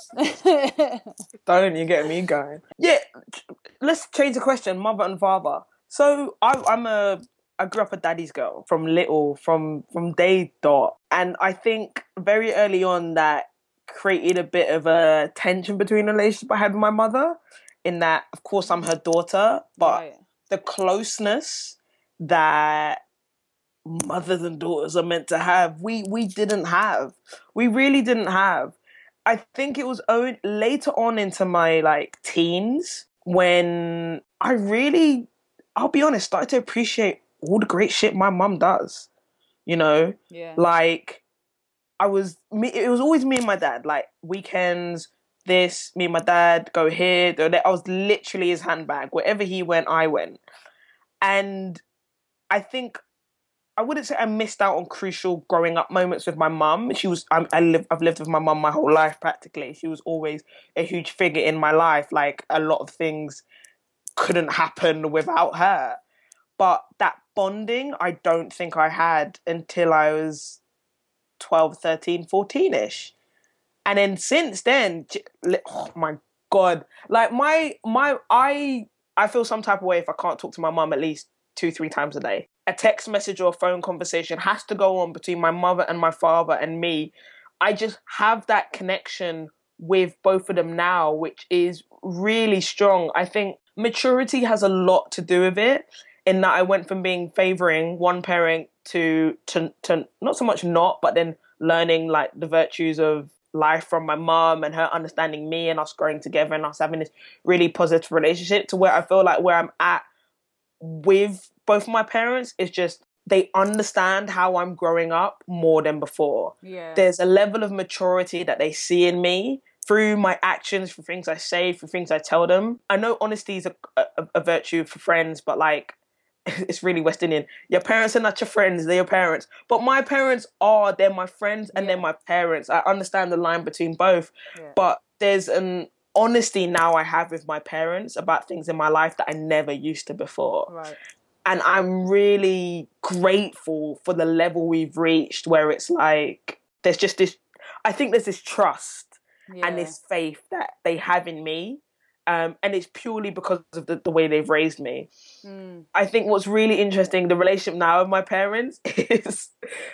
Don't you get me going? Yeah, let's change the question. Mother and father. So I, I'm a. I grew up a daddy's girl from little, from from day dot, and I think very early on that created a bit of a tension between the relationship I had with my mother. In that, of course, I'm her daughter, but Right. the closeness that mothers and daughters are meant to have, we we didn't have. We really didn't have. I think it was only later on into my like teens when I really, I'll be honest, started to appreciate all the great shit my mum does. You know, Yeah. like I was me. It was always me and my dad. Like weekends, this me and my dad go here. Go there. I was literally his handbag. Wherever he went, I went. And I think I wouldn't say I missed out on crucial growing up moments with my mum. She was, I'm, I live, I've lived with my mum my whole life practically. She was always a huge figure in my life. Like a lot of things couldn't happen without her. But that bonding, I don't think I had until I was twelve, thirteen, fourteen-ish. And then since then, oh my God, like my, my, I, I feel some type of way if I can't talk to my mum at least two, three times a day. A text message or a phone conversation has to go on between my mother and my father and me. I just have that connection with both of them now, which is really strong. I think maturity has a lot to do with it, in that I went from being favouring one parent to, to, to not so much not, but then learning like the virtues of life from my mum and her understanding me and us growing together and us having this really positive relationship, to where I feel like where I'm at with both my parents is just they understand how I'm growing up more than before. Yeah. There's a level of maturity that they see in me through my actions, for things I say, for things I tell them. I know honesty is a, a, a virtue for friends, but like it's really West Indian. Your parents are not your friends, they're your parents. But my parents are, they're my friends and Yeah. they're my parents. I understand the line between both. Yeah. But there's an honesty now I have with my parents about things in my life that I never used to before. Right. And I'm really grateful for the level we've reached where it's like, there's just this, I think there's this trust Yeah. and this faith that they have in me. Um, and it's purely because of the, the way they've raised me. Mm. I think what's really interesting, the relationship now with my parents is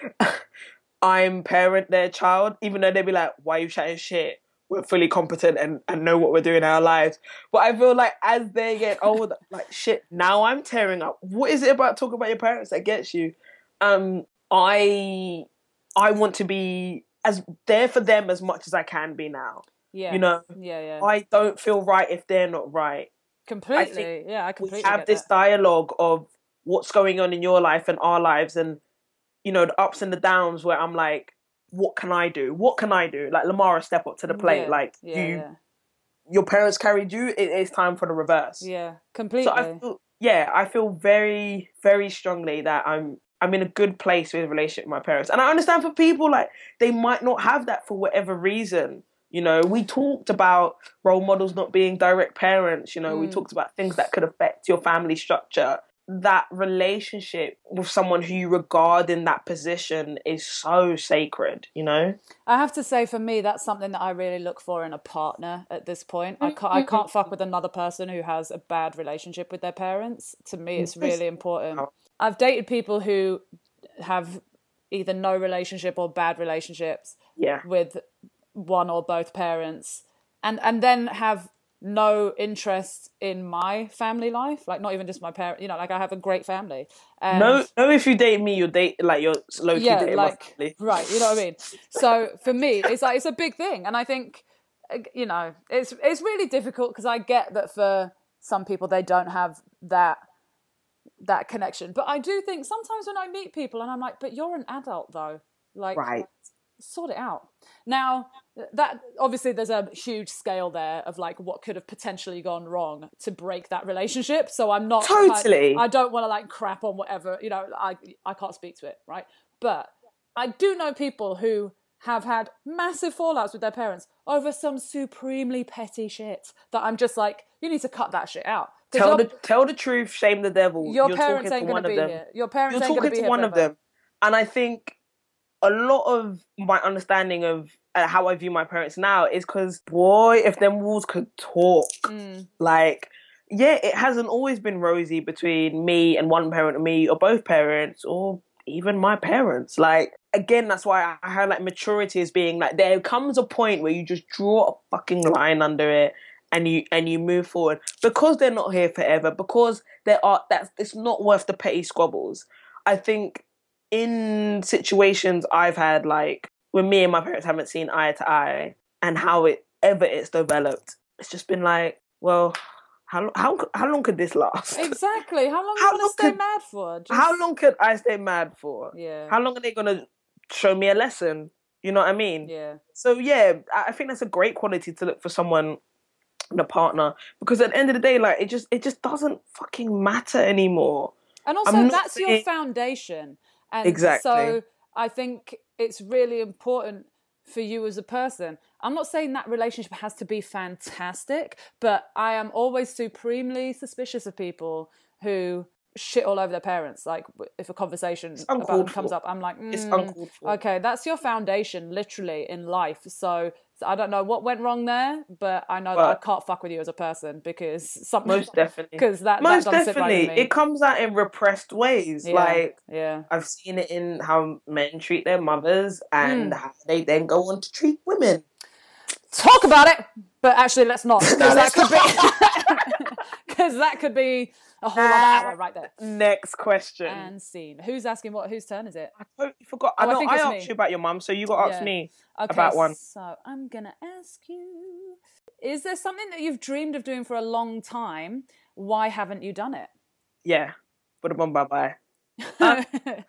I'm parent their child, even though they'd be like, why are you chatting shit? We're fully competent and, and know what we're doing in our lives. But I feel like as they get older, like shit, now I'm tearing up. What is it about talking about your parents that gets you? Um, I I want to be as there for them as much as I can be now. Yeah. You know, Yeah, yeah. I don't feel right if they're not right. Completely. Yeah, I completely We have get this that. dialogue of what's going on in your life and our lives, and you know, the ups and the downs where I'm like, what can I do? What can I do? Like Lamara, step up to the plate. Yeah, Like yeah, you, yeah. your parents carried you. It, it's time for the reverse. Yeah, completely. So I feel, yeah, I feel very, very strongly that I'm I'm in a good place with a relationship with my parents. And I understand for people, like, they might not have that for whatever reason. You know, we talked about role models not being direct parents. You know, Mm. we talked about things that could affect your family structure. That relationship with someone who you regard in that position is so sacred, you know? I have to say, for me, that's something that I really look for in a partner at this point. I can't, I can't fuck with another person who has a bad relationship with their parents. To me, it's really important. I've dated people who have either no relationship or bad relationships Yeah. with one or both parents, and, and then have no interest in my family life, like not even just my parents, you know, like I have a great family. And No, no. If you date me, you date like you're low key yeah, dating like my family. right, you know what I mean. So for me, it's like it's a big thing, and I think, you know, it's it's really difficult because I get that for some people they don't have that that connection, but I do think sometimes when I meet people and I'm like, but you're an adult though, like Right. sort it out. Now, that obviously there's a huge scale there of like what could have potentially gone wrong to break that relationship. So I'm not Totally. I don't want to like crap on whatever, you know, I I can't speak to it, right? But I do know people who have had massive fallouts with their parents over some supremely petty shit that I'm just like, you need to cut that shit out. Tell the tell the truth, shame the devil. Your You're parents ain't to going to be them. here. Your parents You're ain't going to talking be to here one of forever. them. And I think a lot of my understanding of uh, how I view my parents now is because, boy, if them walls could talk, Mm. like, yeah, it hasn't always been rosy between me and one parent or me or both parents or even my parents. Like, again, that's why I highlight maturity as being like, there comes a point where you just draw a fucking line under it and you and you move forward because they're not here forever, because there are that's it's not worth the petty squabbles. I think in situations I've had, like when me and my parents haven't seen eye to eye, and how it ever it's developed, it's just been like, well, how how how long could this last? Exactly. How long How are you going long to stay could- mad for? Just... How long could I stay mad for? Yeah. How long are they gonna show me a lesson? You know what I mean? Yeah. So yeah, I I think that's a great quality to look for someone in a partner, because at the end of the day, like it just it just doesn't fucking matter anymore. And also, I'm not that's your saying- foundation. And Exactly. so I think it's really important for you as a person. I'm not saying that relationship has to be fantastic, but I am always supremely suspicious of people who shit all over their parents. Like if a conversation about them uncalled comes for. up, I'm like, It's mm, uncalled for. okay, that's your foundation literally in life. So, so I don't know what went wrong there, but I know that I But- can't fuck with you as a person because something, Most definitely. because that, Most that doesn't sit right definitely. with me. It comes out in repressed ways. Yeah, Like yeah. I've seen it in how men treat their mothers and Mm. how they then go on to treat women. Talk about it, but actually let's not, because No, that let's could be because that could be a whole other hour right there. Next question. And scene. Who's asking what? Whose turn is it? I totally forgot. Oh, I I know think I, it's asked me. you about your mum, so you got to ask Yeah. me Okay, about one. so I'm gonna ask you: is there something that you've dreamed of doing for a long time? Why haven't you done it? Yeah. But bye bye. Uh,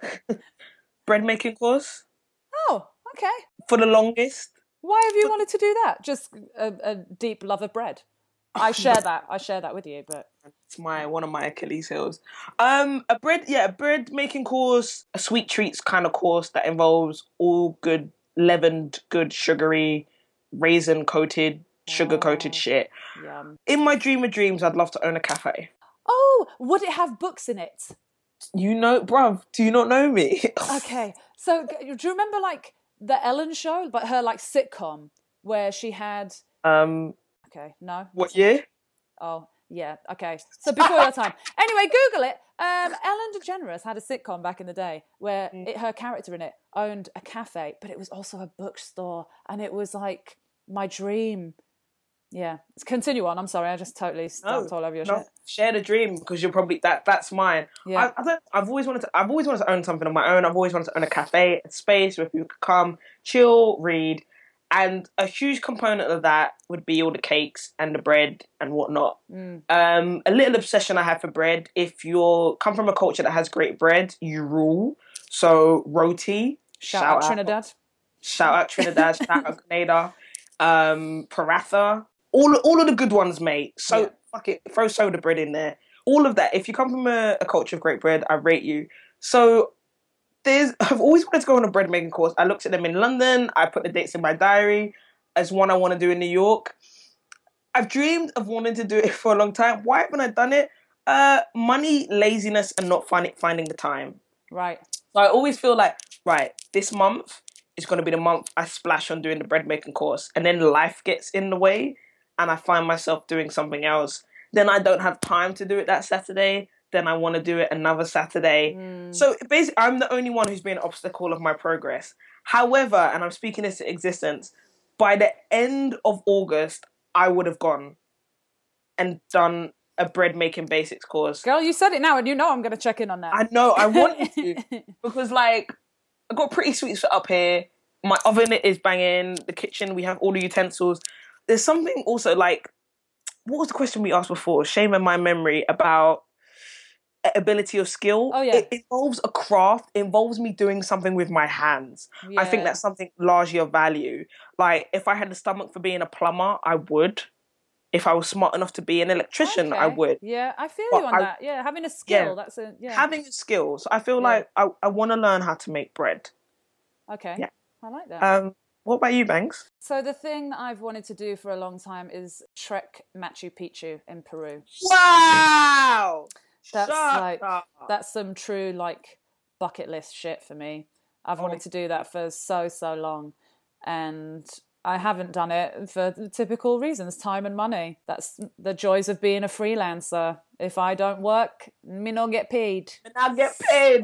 bread making course Oh, okay. for the longest. Why have you wanted to do that? Just a, a deep love of bread. I share that. I share that with you, but It's my one of my Achilles heels. Um, a bread, yeah, a bread making course, a sweet treats kind of course that involves all good leavened, good sugary, raisin coated, sugar coated Oh. shit. yum. In my dream of dreams, I'd love to own a cafe. Oh, would it have books in it? You know, bruv, do you not know me? Okay, so do you remember like the Ellen show, but her like sitcom where she had? um, Okay, no. what year? Oh, yeah. Okay, so before your time. Anyway, Google it. Um, Ellen DeGeneres had a sitcom back in the day where it, her character in it owned a cafe, but it was also a bookstore, and it was like my dream. Yeah, continue on. I'm sorry, I just totally stumped all over your no, shit. share the dream because you're probably that. That's mine. Yeah. I, I don't. I've always wanted to. I've always wanted to own something on my own. I've always wanted to own a cafe, a space where people could come, chill, read, and a huge component of that would be all the cakes and the bread and whatnot. Mm. Um, a little obsession I have for bread. If you're come from a culture that has great bread, you rule. So roti. Shout, out Trinidad. Shout out Trinidad. Shout out Grenada. Um, Paratha. All all of the good ones, mate. So Yeah. fuck it, throw soda bread in there. All of that. If you come from a, a culture of great bread, I rate you. So there's I've always wanted to go on a bread making course. I looked at them in London. I put the dates in my diary as one I want to do in New York. I've dreamed of wanting to do it for a long time. Why haven't I done it? Uh, money, laziness, and not finding finding the time. Right. So I always feel like, right, this month is going to be the month I splash on doing the bread making course, and then life gets in the way, and I find myself doing something else. Then I don't have time to do it that Saturday. Then I want to do it another Saturday. Mm. So basically, I'm the only one who's been an obstacle of my progress. However, and I'm speaking this to existence, by the end of August, I would have gone and done a bread making basics course. Girl, you said it now, and you know I'm going to check in on that. I know, I wanted to. Because, like, I got pretty sweet set up here. My oven is banging. The kitchen, we have all the utensils. There's something also, like, what was the question we asked before? Shame in my memory about ability or skill. Oh, yeah. It involves a craft. It involves me doing something with my hands. I think Yeah. that's something largely of value. Like, if I had the stomach for being a plumber, I would. If I was smart enough to be an electrician, I Okay. would. Yeah, I feel But you on I- that. Yeah, having a skill, Yeah. that's a, yeah. Having skills, I feel Yeah. like I, I want to learn how to make bread. Okay. Yeah. I like that. Um, what about you, Banks? So the thing that I've wanted to do for a long time is trek Machu Picchu in Peru. Wow! That's Shut like up. that's some true like bucket list shit for me. I've Oh. wanted to do that for so so long, and I haven't done it for the typical reasons: time and money. That's the joys of being a freelancer. If I don't work, me not get paid. And I get paid.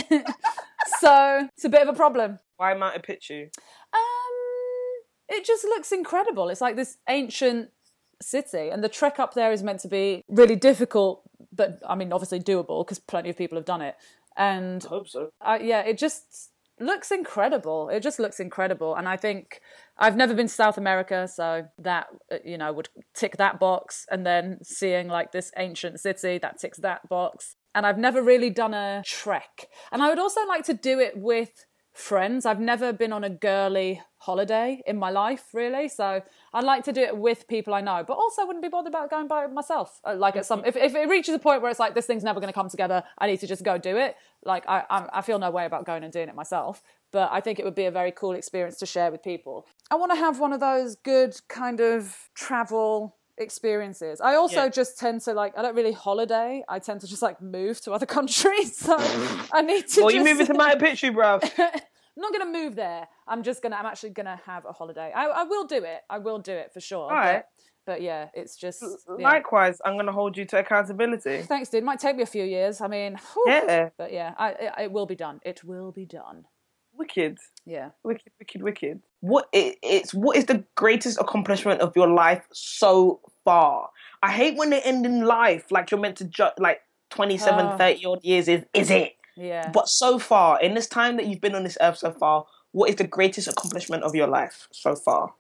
So it's a bit of a problem. Why Machu Picchu? Um, it just looks incredible. It's like this ancient city, and the trek up there is meant to be really difficult, but I mean, obviously doable because plenty of people have done it. And I hope so. uh, yeah, it just looks incredible. It just looks incredible, and I think I've never been to South America, so that uh, you know would tick that box. And then seeing like this ancient city, that ticks that box. And I've never really done a trek, and I would also like to do it with friends. I've never been on a girly holiday in my life, really. So I'd like to do it with people I know, but also wouldn't be bothered about going by myself. Uh, Like at some, if, if it reaches a point where it's like, this thing's never going to come together, I need to just go do it. Like I, I, I feel no way about going and doing it myself, but I think it would be a very cool experience to share with people. I want to have one of those good kind of travel experiences. I also Yeah. just tend to like, I don't really holiday. I tend to just like move to other countries. So I need to Well, just... you moving to Machu Picchu, bruv. I'm not going to move there. I'm just going to, I'm actually going to have a holiday. I, I will do it. I will do it for sure. All right. But, but yeah, it's just... Yeah. Likewise, I'm going to hold you to accountability. Thanks, dude. It might take me a few years. I mean, whew. Yeah. But yeah, I, it, it will be done. It will be done. Wicked. Yeah. Wicked, wicked, wicked. What it, it's what is the greatest accomplishment of your life so far? I hate when they end in life like you're meant to ju- like twenty-seven, Oh. thirty odd years is is it? Yeah. But so far, in this time that you've been on this earth so far, what is the greatest accomplishment of your life so far?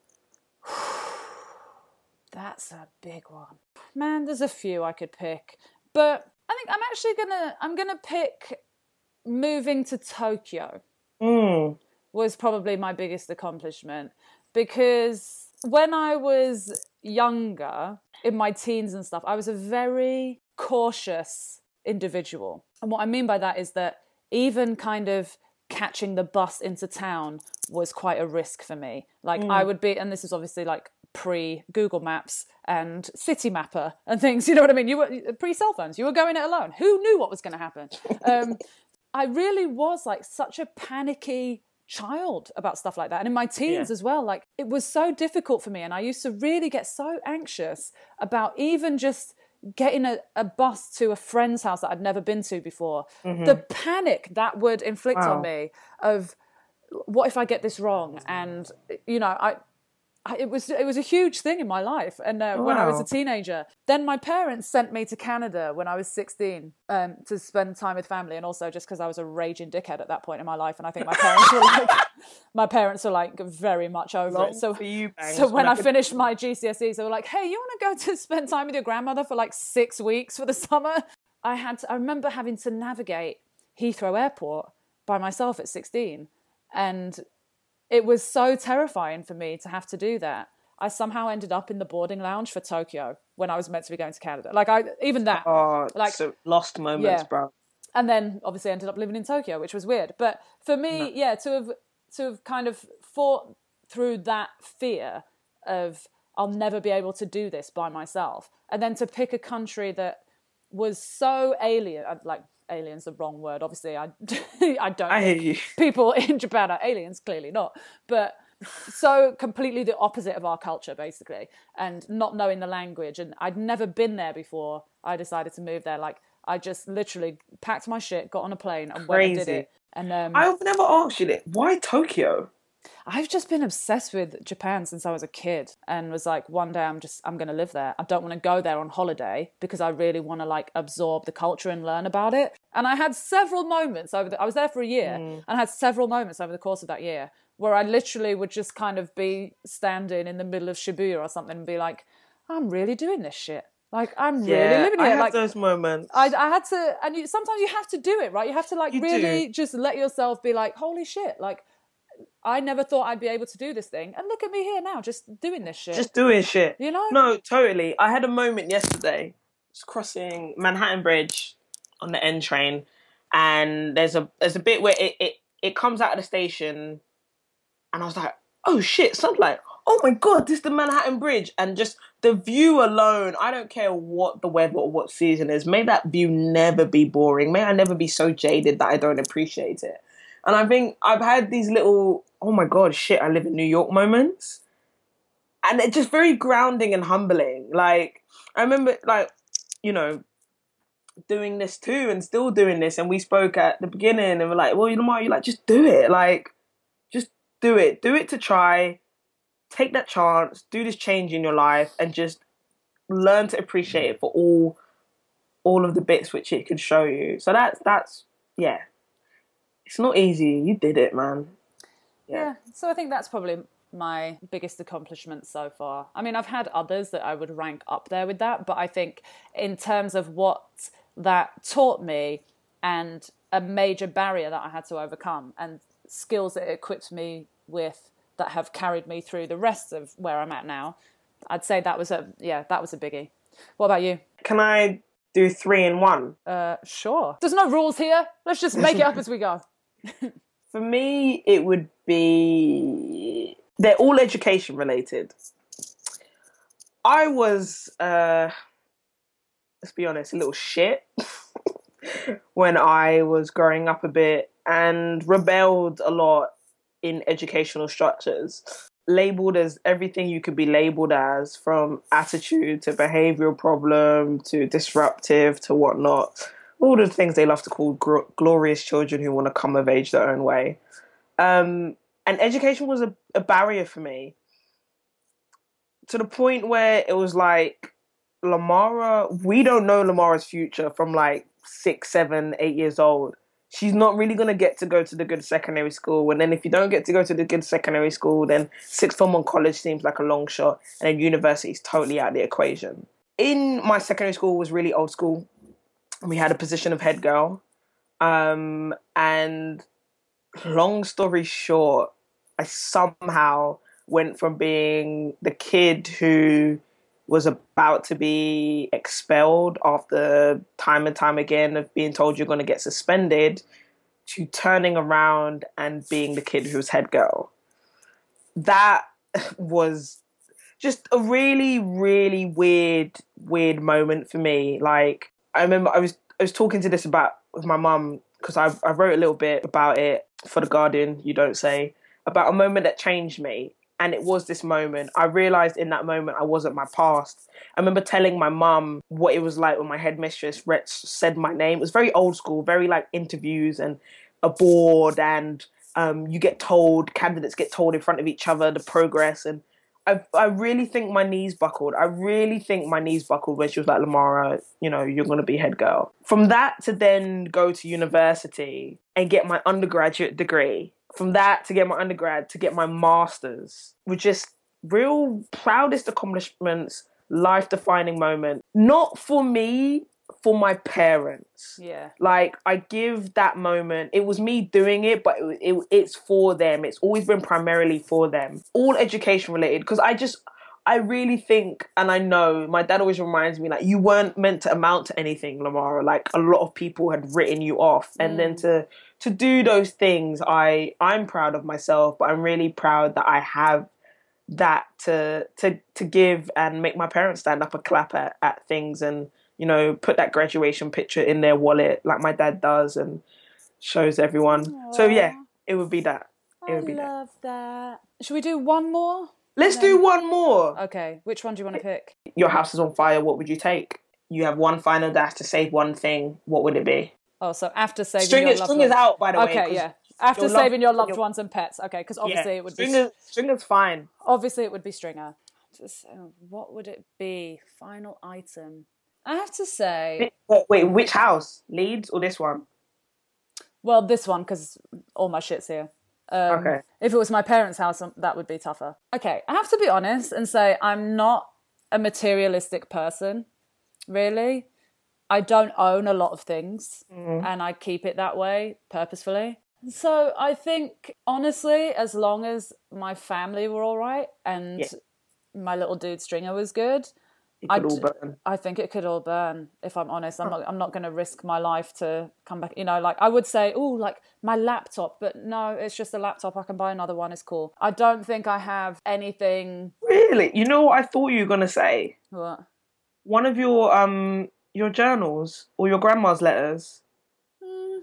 That's a big one. Man, there's a few I could pick. But I think I'm actually going to, I'm going to pick moving to Tokyo. Mm. Was probably my biggest accomplishment, because when I was younger, in my teens and stuff, I was a very cautious individual. And what I mean by that is that even kind of catching the bus into town was quite a risk for me. Like I would be, and this is obviously like pre Google Maps and City Mapper and things, you know what I mean? You were pre cell phones, you were going it alone. Who knew what was going to happen? Um, I really was like such a panicky child about stuff like that. And in my teens Yeah. as well, like it was so difficult for me. And I used to really get so anxious about even just getting a, a bus to a friend's house that I'd never been to before. Mm-hmm. The panic that would inflict Wow. on me of what if I get this wrong? And, you know, I, I it was it was a huge thing in my life. And uh, when I was Wow. a teenager, then my parents sent me to Canada when I was sixteen um, to spend time with family, and also just because I was a raging dickhead at that point in my life. And I think my parents were like, my parents were like very much over Long it. So for you, Banks, so when I could- finished my G C S Es, they were like, hey, you want to go to spend time with your grandmother for like six weeks for the summer? I had to, I remember having to navigate Heathrow Airport by myself at sixteen. And it was so terrifying for me to have to do that. I somehow ended up in the boarding lounge for Tokyo when I was meant to be going to Canada. Like I, even that, Oh, like, so lost moments, yeah. bro. and then obviously ended up living in Tokyo, which was weird. But for me, yeah, to have to have kind of fought through that fear of I'll never be able to do this by myself, and then to pick a country that was so alien, like alien's the wrong word, obviously. I I don't. I hear think you. People in Japan are aliens, clearly not, but so completely the opposite of our culture, basically, and not knowing the language. And I'd never been there before. I decided to move there. Like I just literally packed my shit, got on a plane, and went and did Crazy. it. And um, I've never asked you that. Why Tokyo? I've just been obsessed with Japan since I was a kid, and was like, one day I'm just, I'm going to live there. I don't want to go there on holiday because I really want to like absorb the culture and learn about it. And I had several moments over the, I was there for a year Mm. and I had several moments over the course of that year where I literally would just kind of be standing in the middle of Shibuya or something and be like, I'm really doing this shit. Like, I'm really Yeah, living I here. have Like, those moments. I, I had to, and you, sometimes you have to do it, right? You have to like You really do. just let yourself be like, holy shit, like I never thought I'd be able to do this thing, and look at me here now, just doing this shit. Just doing shit. You know? No, totally. I had a moment yesterday. Just crossing Manhattan Bridge on the N train, and there's a there's a bit where it it, it comes out of the station, and I was like, oh shit, sunlight. Oh my god, this is the Manhattan Bridge. And just the view alone, I don't care what the weather or what season is, may that view never be boring. May I never be so jaded that I don't appreciate it. And I think I've had these little, oh my god, shit, I live in New York moments. And it's just very grounding and humbling. Like, I remember, like, you know, doing this too and still doing this. And we spoke at the beginning and we're like, well, you know what, you're like, just do it. Like, just do it. Do it to try. Take that chance, do this change in your life, and just learn to appreciate it for all all of the bits which it can show you. So that's that's yeah. It's not easy. You did it, man. Yeah. yeah. So I think that's probably my biggest accomplishment so far. I mean, I've had others that I would rank up there with that, but I think in terms of what that taught me and a major barrier that I had to overcome and skills that it equipped me with that have carried me through the rest of where I'm at now, I'd say that was a, yeah, that was a biggie. What about you? Can I do three in one? Uh, sure. There's no rules here. Let's just make it up as we go. For me, it would be, they're all education related. I was, uh, let's be honest, a little shit when I was growing up a bit and rebelled a lot in educational structures, labeled as everything you could be labeled as, from attitude to behavioral problem to disruptive to whatnot, all the things they love to call gr- glorious children who want to come of age their own way. Um, and education was a, a barrier for me, to the point where it was like, Lamara, we don't know Lamara's future from like six, seven, eight years old. She's not really going to get to go to the good secondary school. And then if you don't get to go to the good secondary school, then sixth form on college seems like a long shot. And then university is totally out of the equation. In my secondary school was really old school. We had a position of head girl. Um, and long story short, I somehow went from being the kid who was about to be expelled after time and time again of being told you're going to get suspended, to turning around and being the kid who was head girl. That was just a really, really weird, weird moment for me. Like, I remember I was I was talking to this about with my mum, because I I wrote a little bit about it for The Guardian, you don't say, about a moment that changed me. And it was this moment. I realised in that moment I wasn't my past. I remember telling my mum what it was like when my headmistress said my name. It was very old school, very like interviews and a board, and um, you get told, candidates get told in front of each other the progress. And I, I really think my knees buckled. I really think my knees buckled when she was like, Lamara, you know, you're going to be head girl. From that to then go to university and get my undergraduate degree. From that to get my undergrad, to get my master's, were just real proudest accomplishments, life-defining moment. Not for me, for my parents. Yeah. Like, I give that moment, it was me doing it, but it, it, it's for them. It's always been primarily for them. All education related, because I just, I really think, and I know, my dad always reminds me, like, you weren't meant to amount to anything, Lamara. Like, a lot of people had written you off. And mm. then to... To do those things, I, I'm proud of myself, but I'm really proud that I have that to to to give and make my parents stand up and clap at, at things, and, you know, put that graduation picture in their wallet like my dad does and shows everyone. Aww. So yeah, it would be that. It would I be love that. that. Should we do one more? Let's then... do one more. Okay, which one do you want to pick? Your house is on fire, what would you take? You have one final dash to save one thing, what would it be? Oh, so after saving string your it, loved string ones. is out, by the way. Okay, yeah. After your saving your loved your... ones and pets. Okay, because obviously yeah. it would Stringer, be... Stringer's fine. Obviously it would be Stringer. Just, uh, what would it be? Final item. I have to say... Wait, wait, which house? Leeds or this one? Well, this one, because all my shit's here. Um, okay. If it was my parents' house, that would be tougher. Okay, I have to be honest and say I'm not a materialistic person. really. I don't own a lot of things, Mm. and I keep it that way purposefully. So I think, honestly, as long as my family were all right and Yeah. my little dude Stringer was good, It could I'd- all burn. I think it could all burn. If I'm honest, I'm not. I'm not going to risk my life to come back. You know, like I would say, oh, like my laptop, but no, it's just a laptop. I can buy another one. It's cool. I don't think I have anything. Really? You know what I thought you were gonna say? What? One of your um your journals or your grandma's letters. Mm,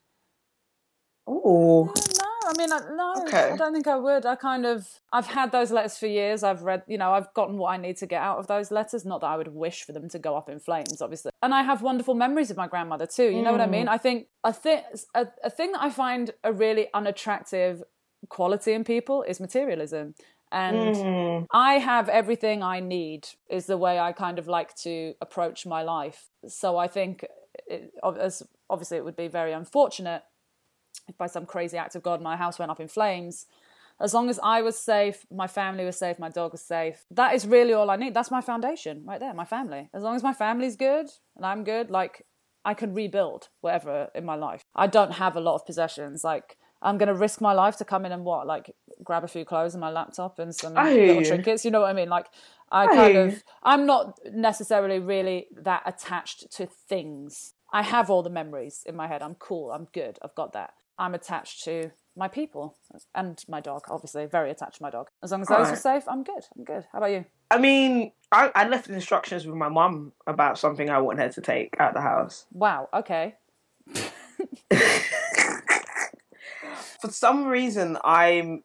Oh. no, I mean, I, no, Okay. I don't think I would. I kind of, I've had those letters for years. I've read, you know, I've gotten what I need to get out of those letters. Not that I would wish for them to go up in flames, obviously. And I have wonderful memories of my grandmother too. You know what I mean? I think a thing, a, a thing that I find a really unattractive quality in people is materialism. And Mm. I have everything I need is the way I kind of like to approach my life. So I think, it, as obviously, it would be very unfortunate if by some crazy act of God my house went up in flames. As long as I was safe, my family was safe, my dog was safe, that is really all I need. That's my foundation right there, my family. As long as my family's good and I'm good, like, I can rebuild whatever in my life. I don't have a lot of possessions. Like, I'm going to risk my life to come in and what, like, grab a few clothes and my laptop and some I hear little you. trinkets. You know what I mean? Like, I, I kind hear of, you. I'm not necessarily really that attached to things. I have all the memories in my head. I'm cool. I'm good. I've got that. I'm attached to my people and my dog, obviously, very attached to my dog. As long as those Alright. are safe, I'm good. I'm good. How about you? I mean, I, I left instructions with my mum about something I want her to take out the house. Wow. Okay. For some reason, I'm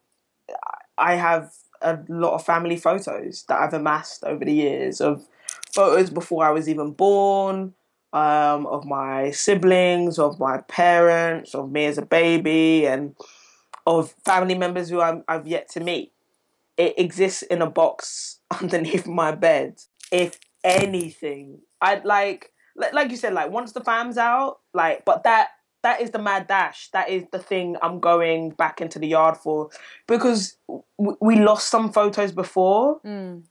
I have a lot of family photos that I've amassed over the years of photos before I was even born, um, of my siblings, of my parents, of me as a baby, and of family members who I'm, I've yet to meet. It exists in a box underneath my bed. If anything, I'd like, like, like you said, like once the fam's out, like, but that that is the mad dash. That is the thing I'm going back into the yard for, because w- we lost some photos before, Mm.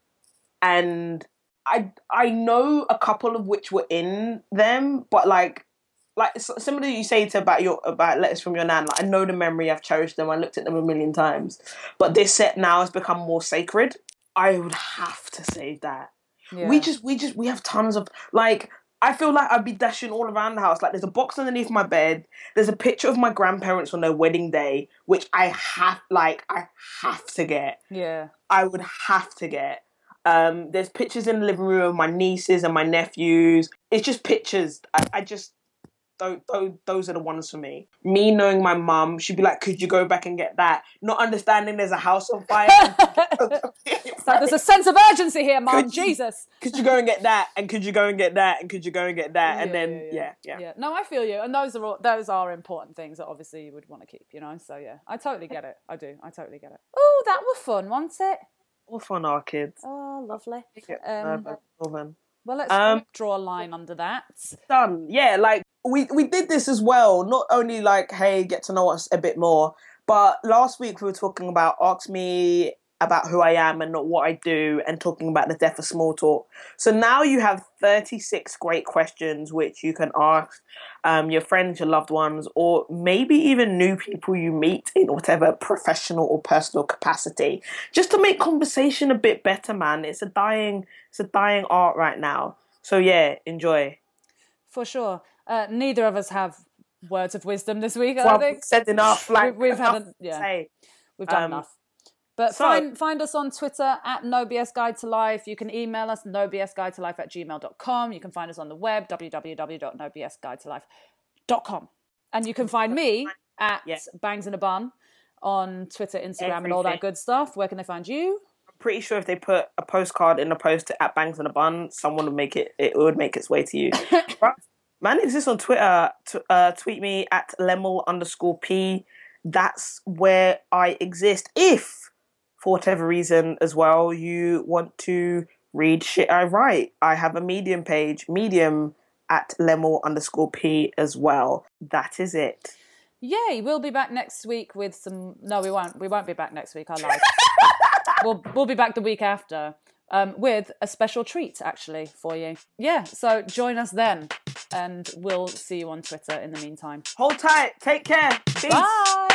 and I I know a couple of which were in them, but like. Like similar to you say to about your about letters from your nan, like I know the memory, I've cherished them, I looked at them a million times. But this set now has become more sacred. I would have to save that. Yeah. We just we just we have tons of like I feel like I'd be dashing all around the house. Like there's a box underneath my bed. There's a picture of my grandparents on their wedding day, which I have like I have to get. Yeah. I would have to get. Um, there's pictures in the living room of my nieces and my nephews. It's just pictures. I, I just Those, those, those are the ones for me. Me knowing my mum, she'd be like, could you go back and get that? Not understanding there's a house on fire. It's like there's a sense of urgency here, Mum. Could you- Jesus. Could you go and get that? And could you go and get that? And could you go and get that? And Yeah, then, yeah, yeah. yeah. No, I feel you. And those are all, those are important things that obviously you would want to keep, you know? So, yeah, I totally get it. I do. I totally get it. Oh, that was fun, wasn't it? All fun, our kids. Oh, lovely. Uh, Um, well then. well, let's Um, draw a line under that. Done. Yeah, like, we, we did this as well. Not only like, hey, get to know us a bit more. But last week we were talking about Ask Me about who I am and not what I do, and talking about the death of small talk. So now you have thirty-six great questions which you can ask um, your friends, your loved ones, or maybe even new people you meet in whatever professional or personal capacity, just to make conversation a bit better, man. It's a dying, it's a dying art right now. So yeah, enjoy. For sure. Uh, neither of us have words of wisdom this week, I Well, don't think. we've said enough. Like We- we've had enough a- yeah. to say. We've done Um, enough. But so- find find us on Twitter at No B S Guide to Life. You can email us no b s guide to life at gmail dot com. You can find us on the web, w w w dot no b s guide to life dot com. And you can find me at Yeah. Bangs in a Bun on Twitter, Instagram, and all that Everything. good stuff. Where can they find you? Pretty sure if they put a postcard in the post at Bangs in a Bun, someone would make it. It would make its way to you. Right. Man exists on Twitter. T- uh, tweet me at lemel underscore p. That's where I exist. If, for whatever reason, as well, you want to read shit I write, I have a Medium page. Medium at lemel underscore p as well. That is it. Yay! We'll be back next week with some. No, we won't. We won't be back next week. I lied. we'll we'll be back the week after um, with a special treat, actually, for you. Yeah, so join us then, and we'll see you on Twitter in the meantime. Hold tight. Take care. Peace. Bye!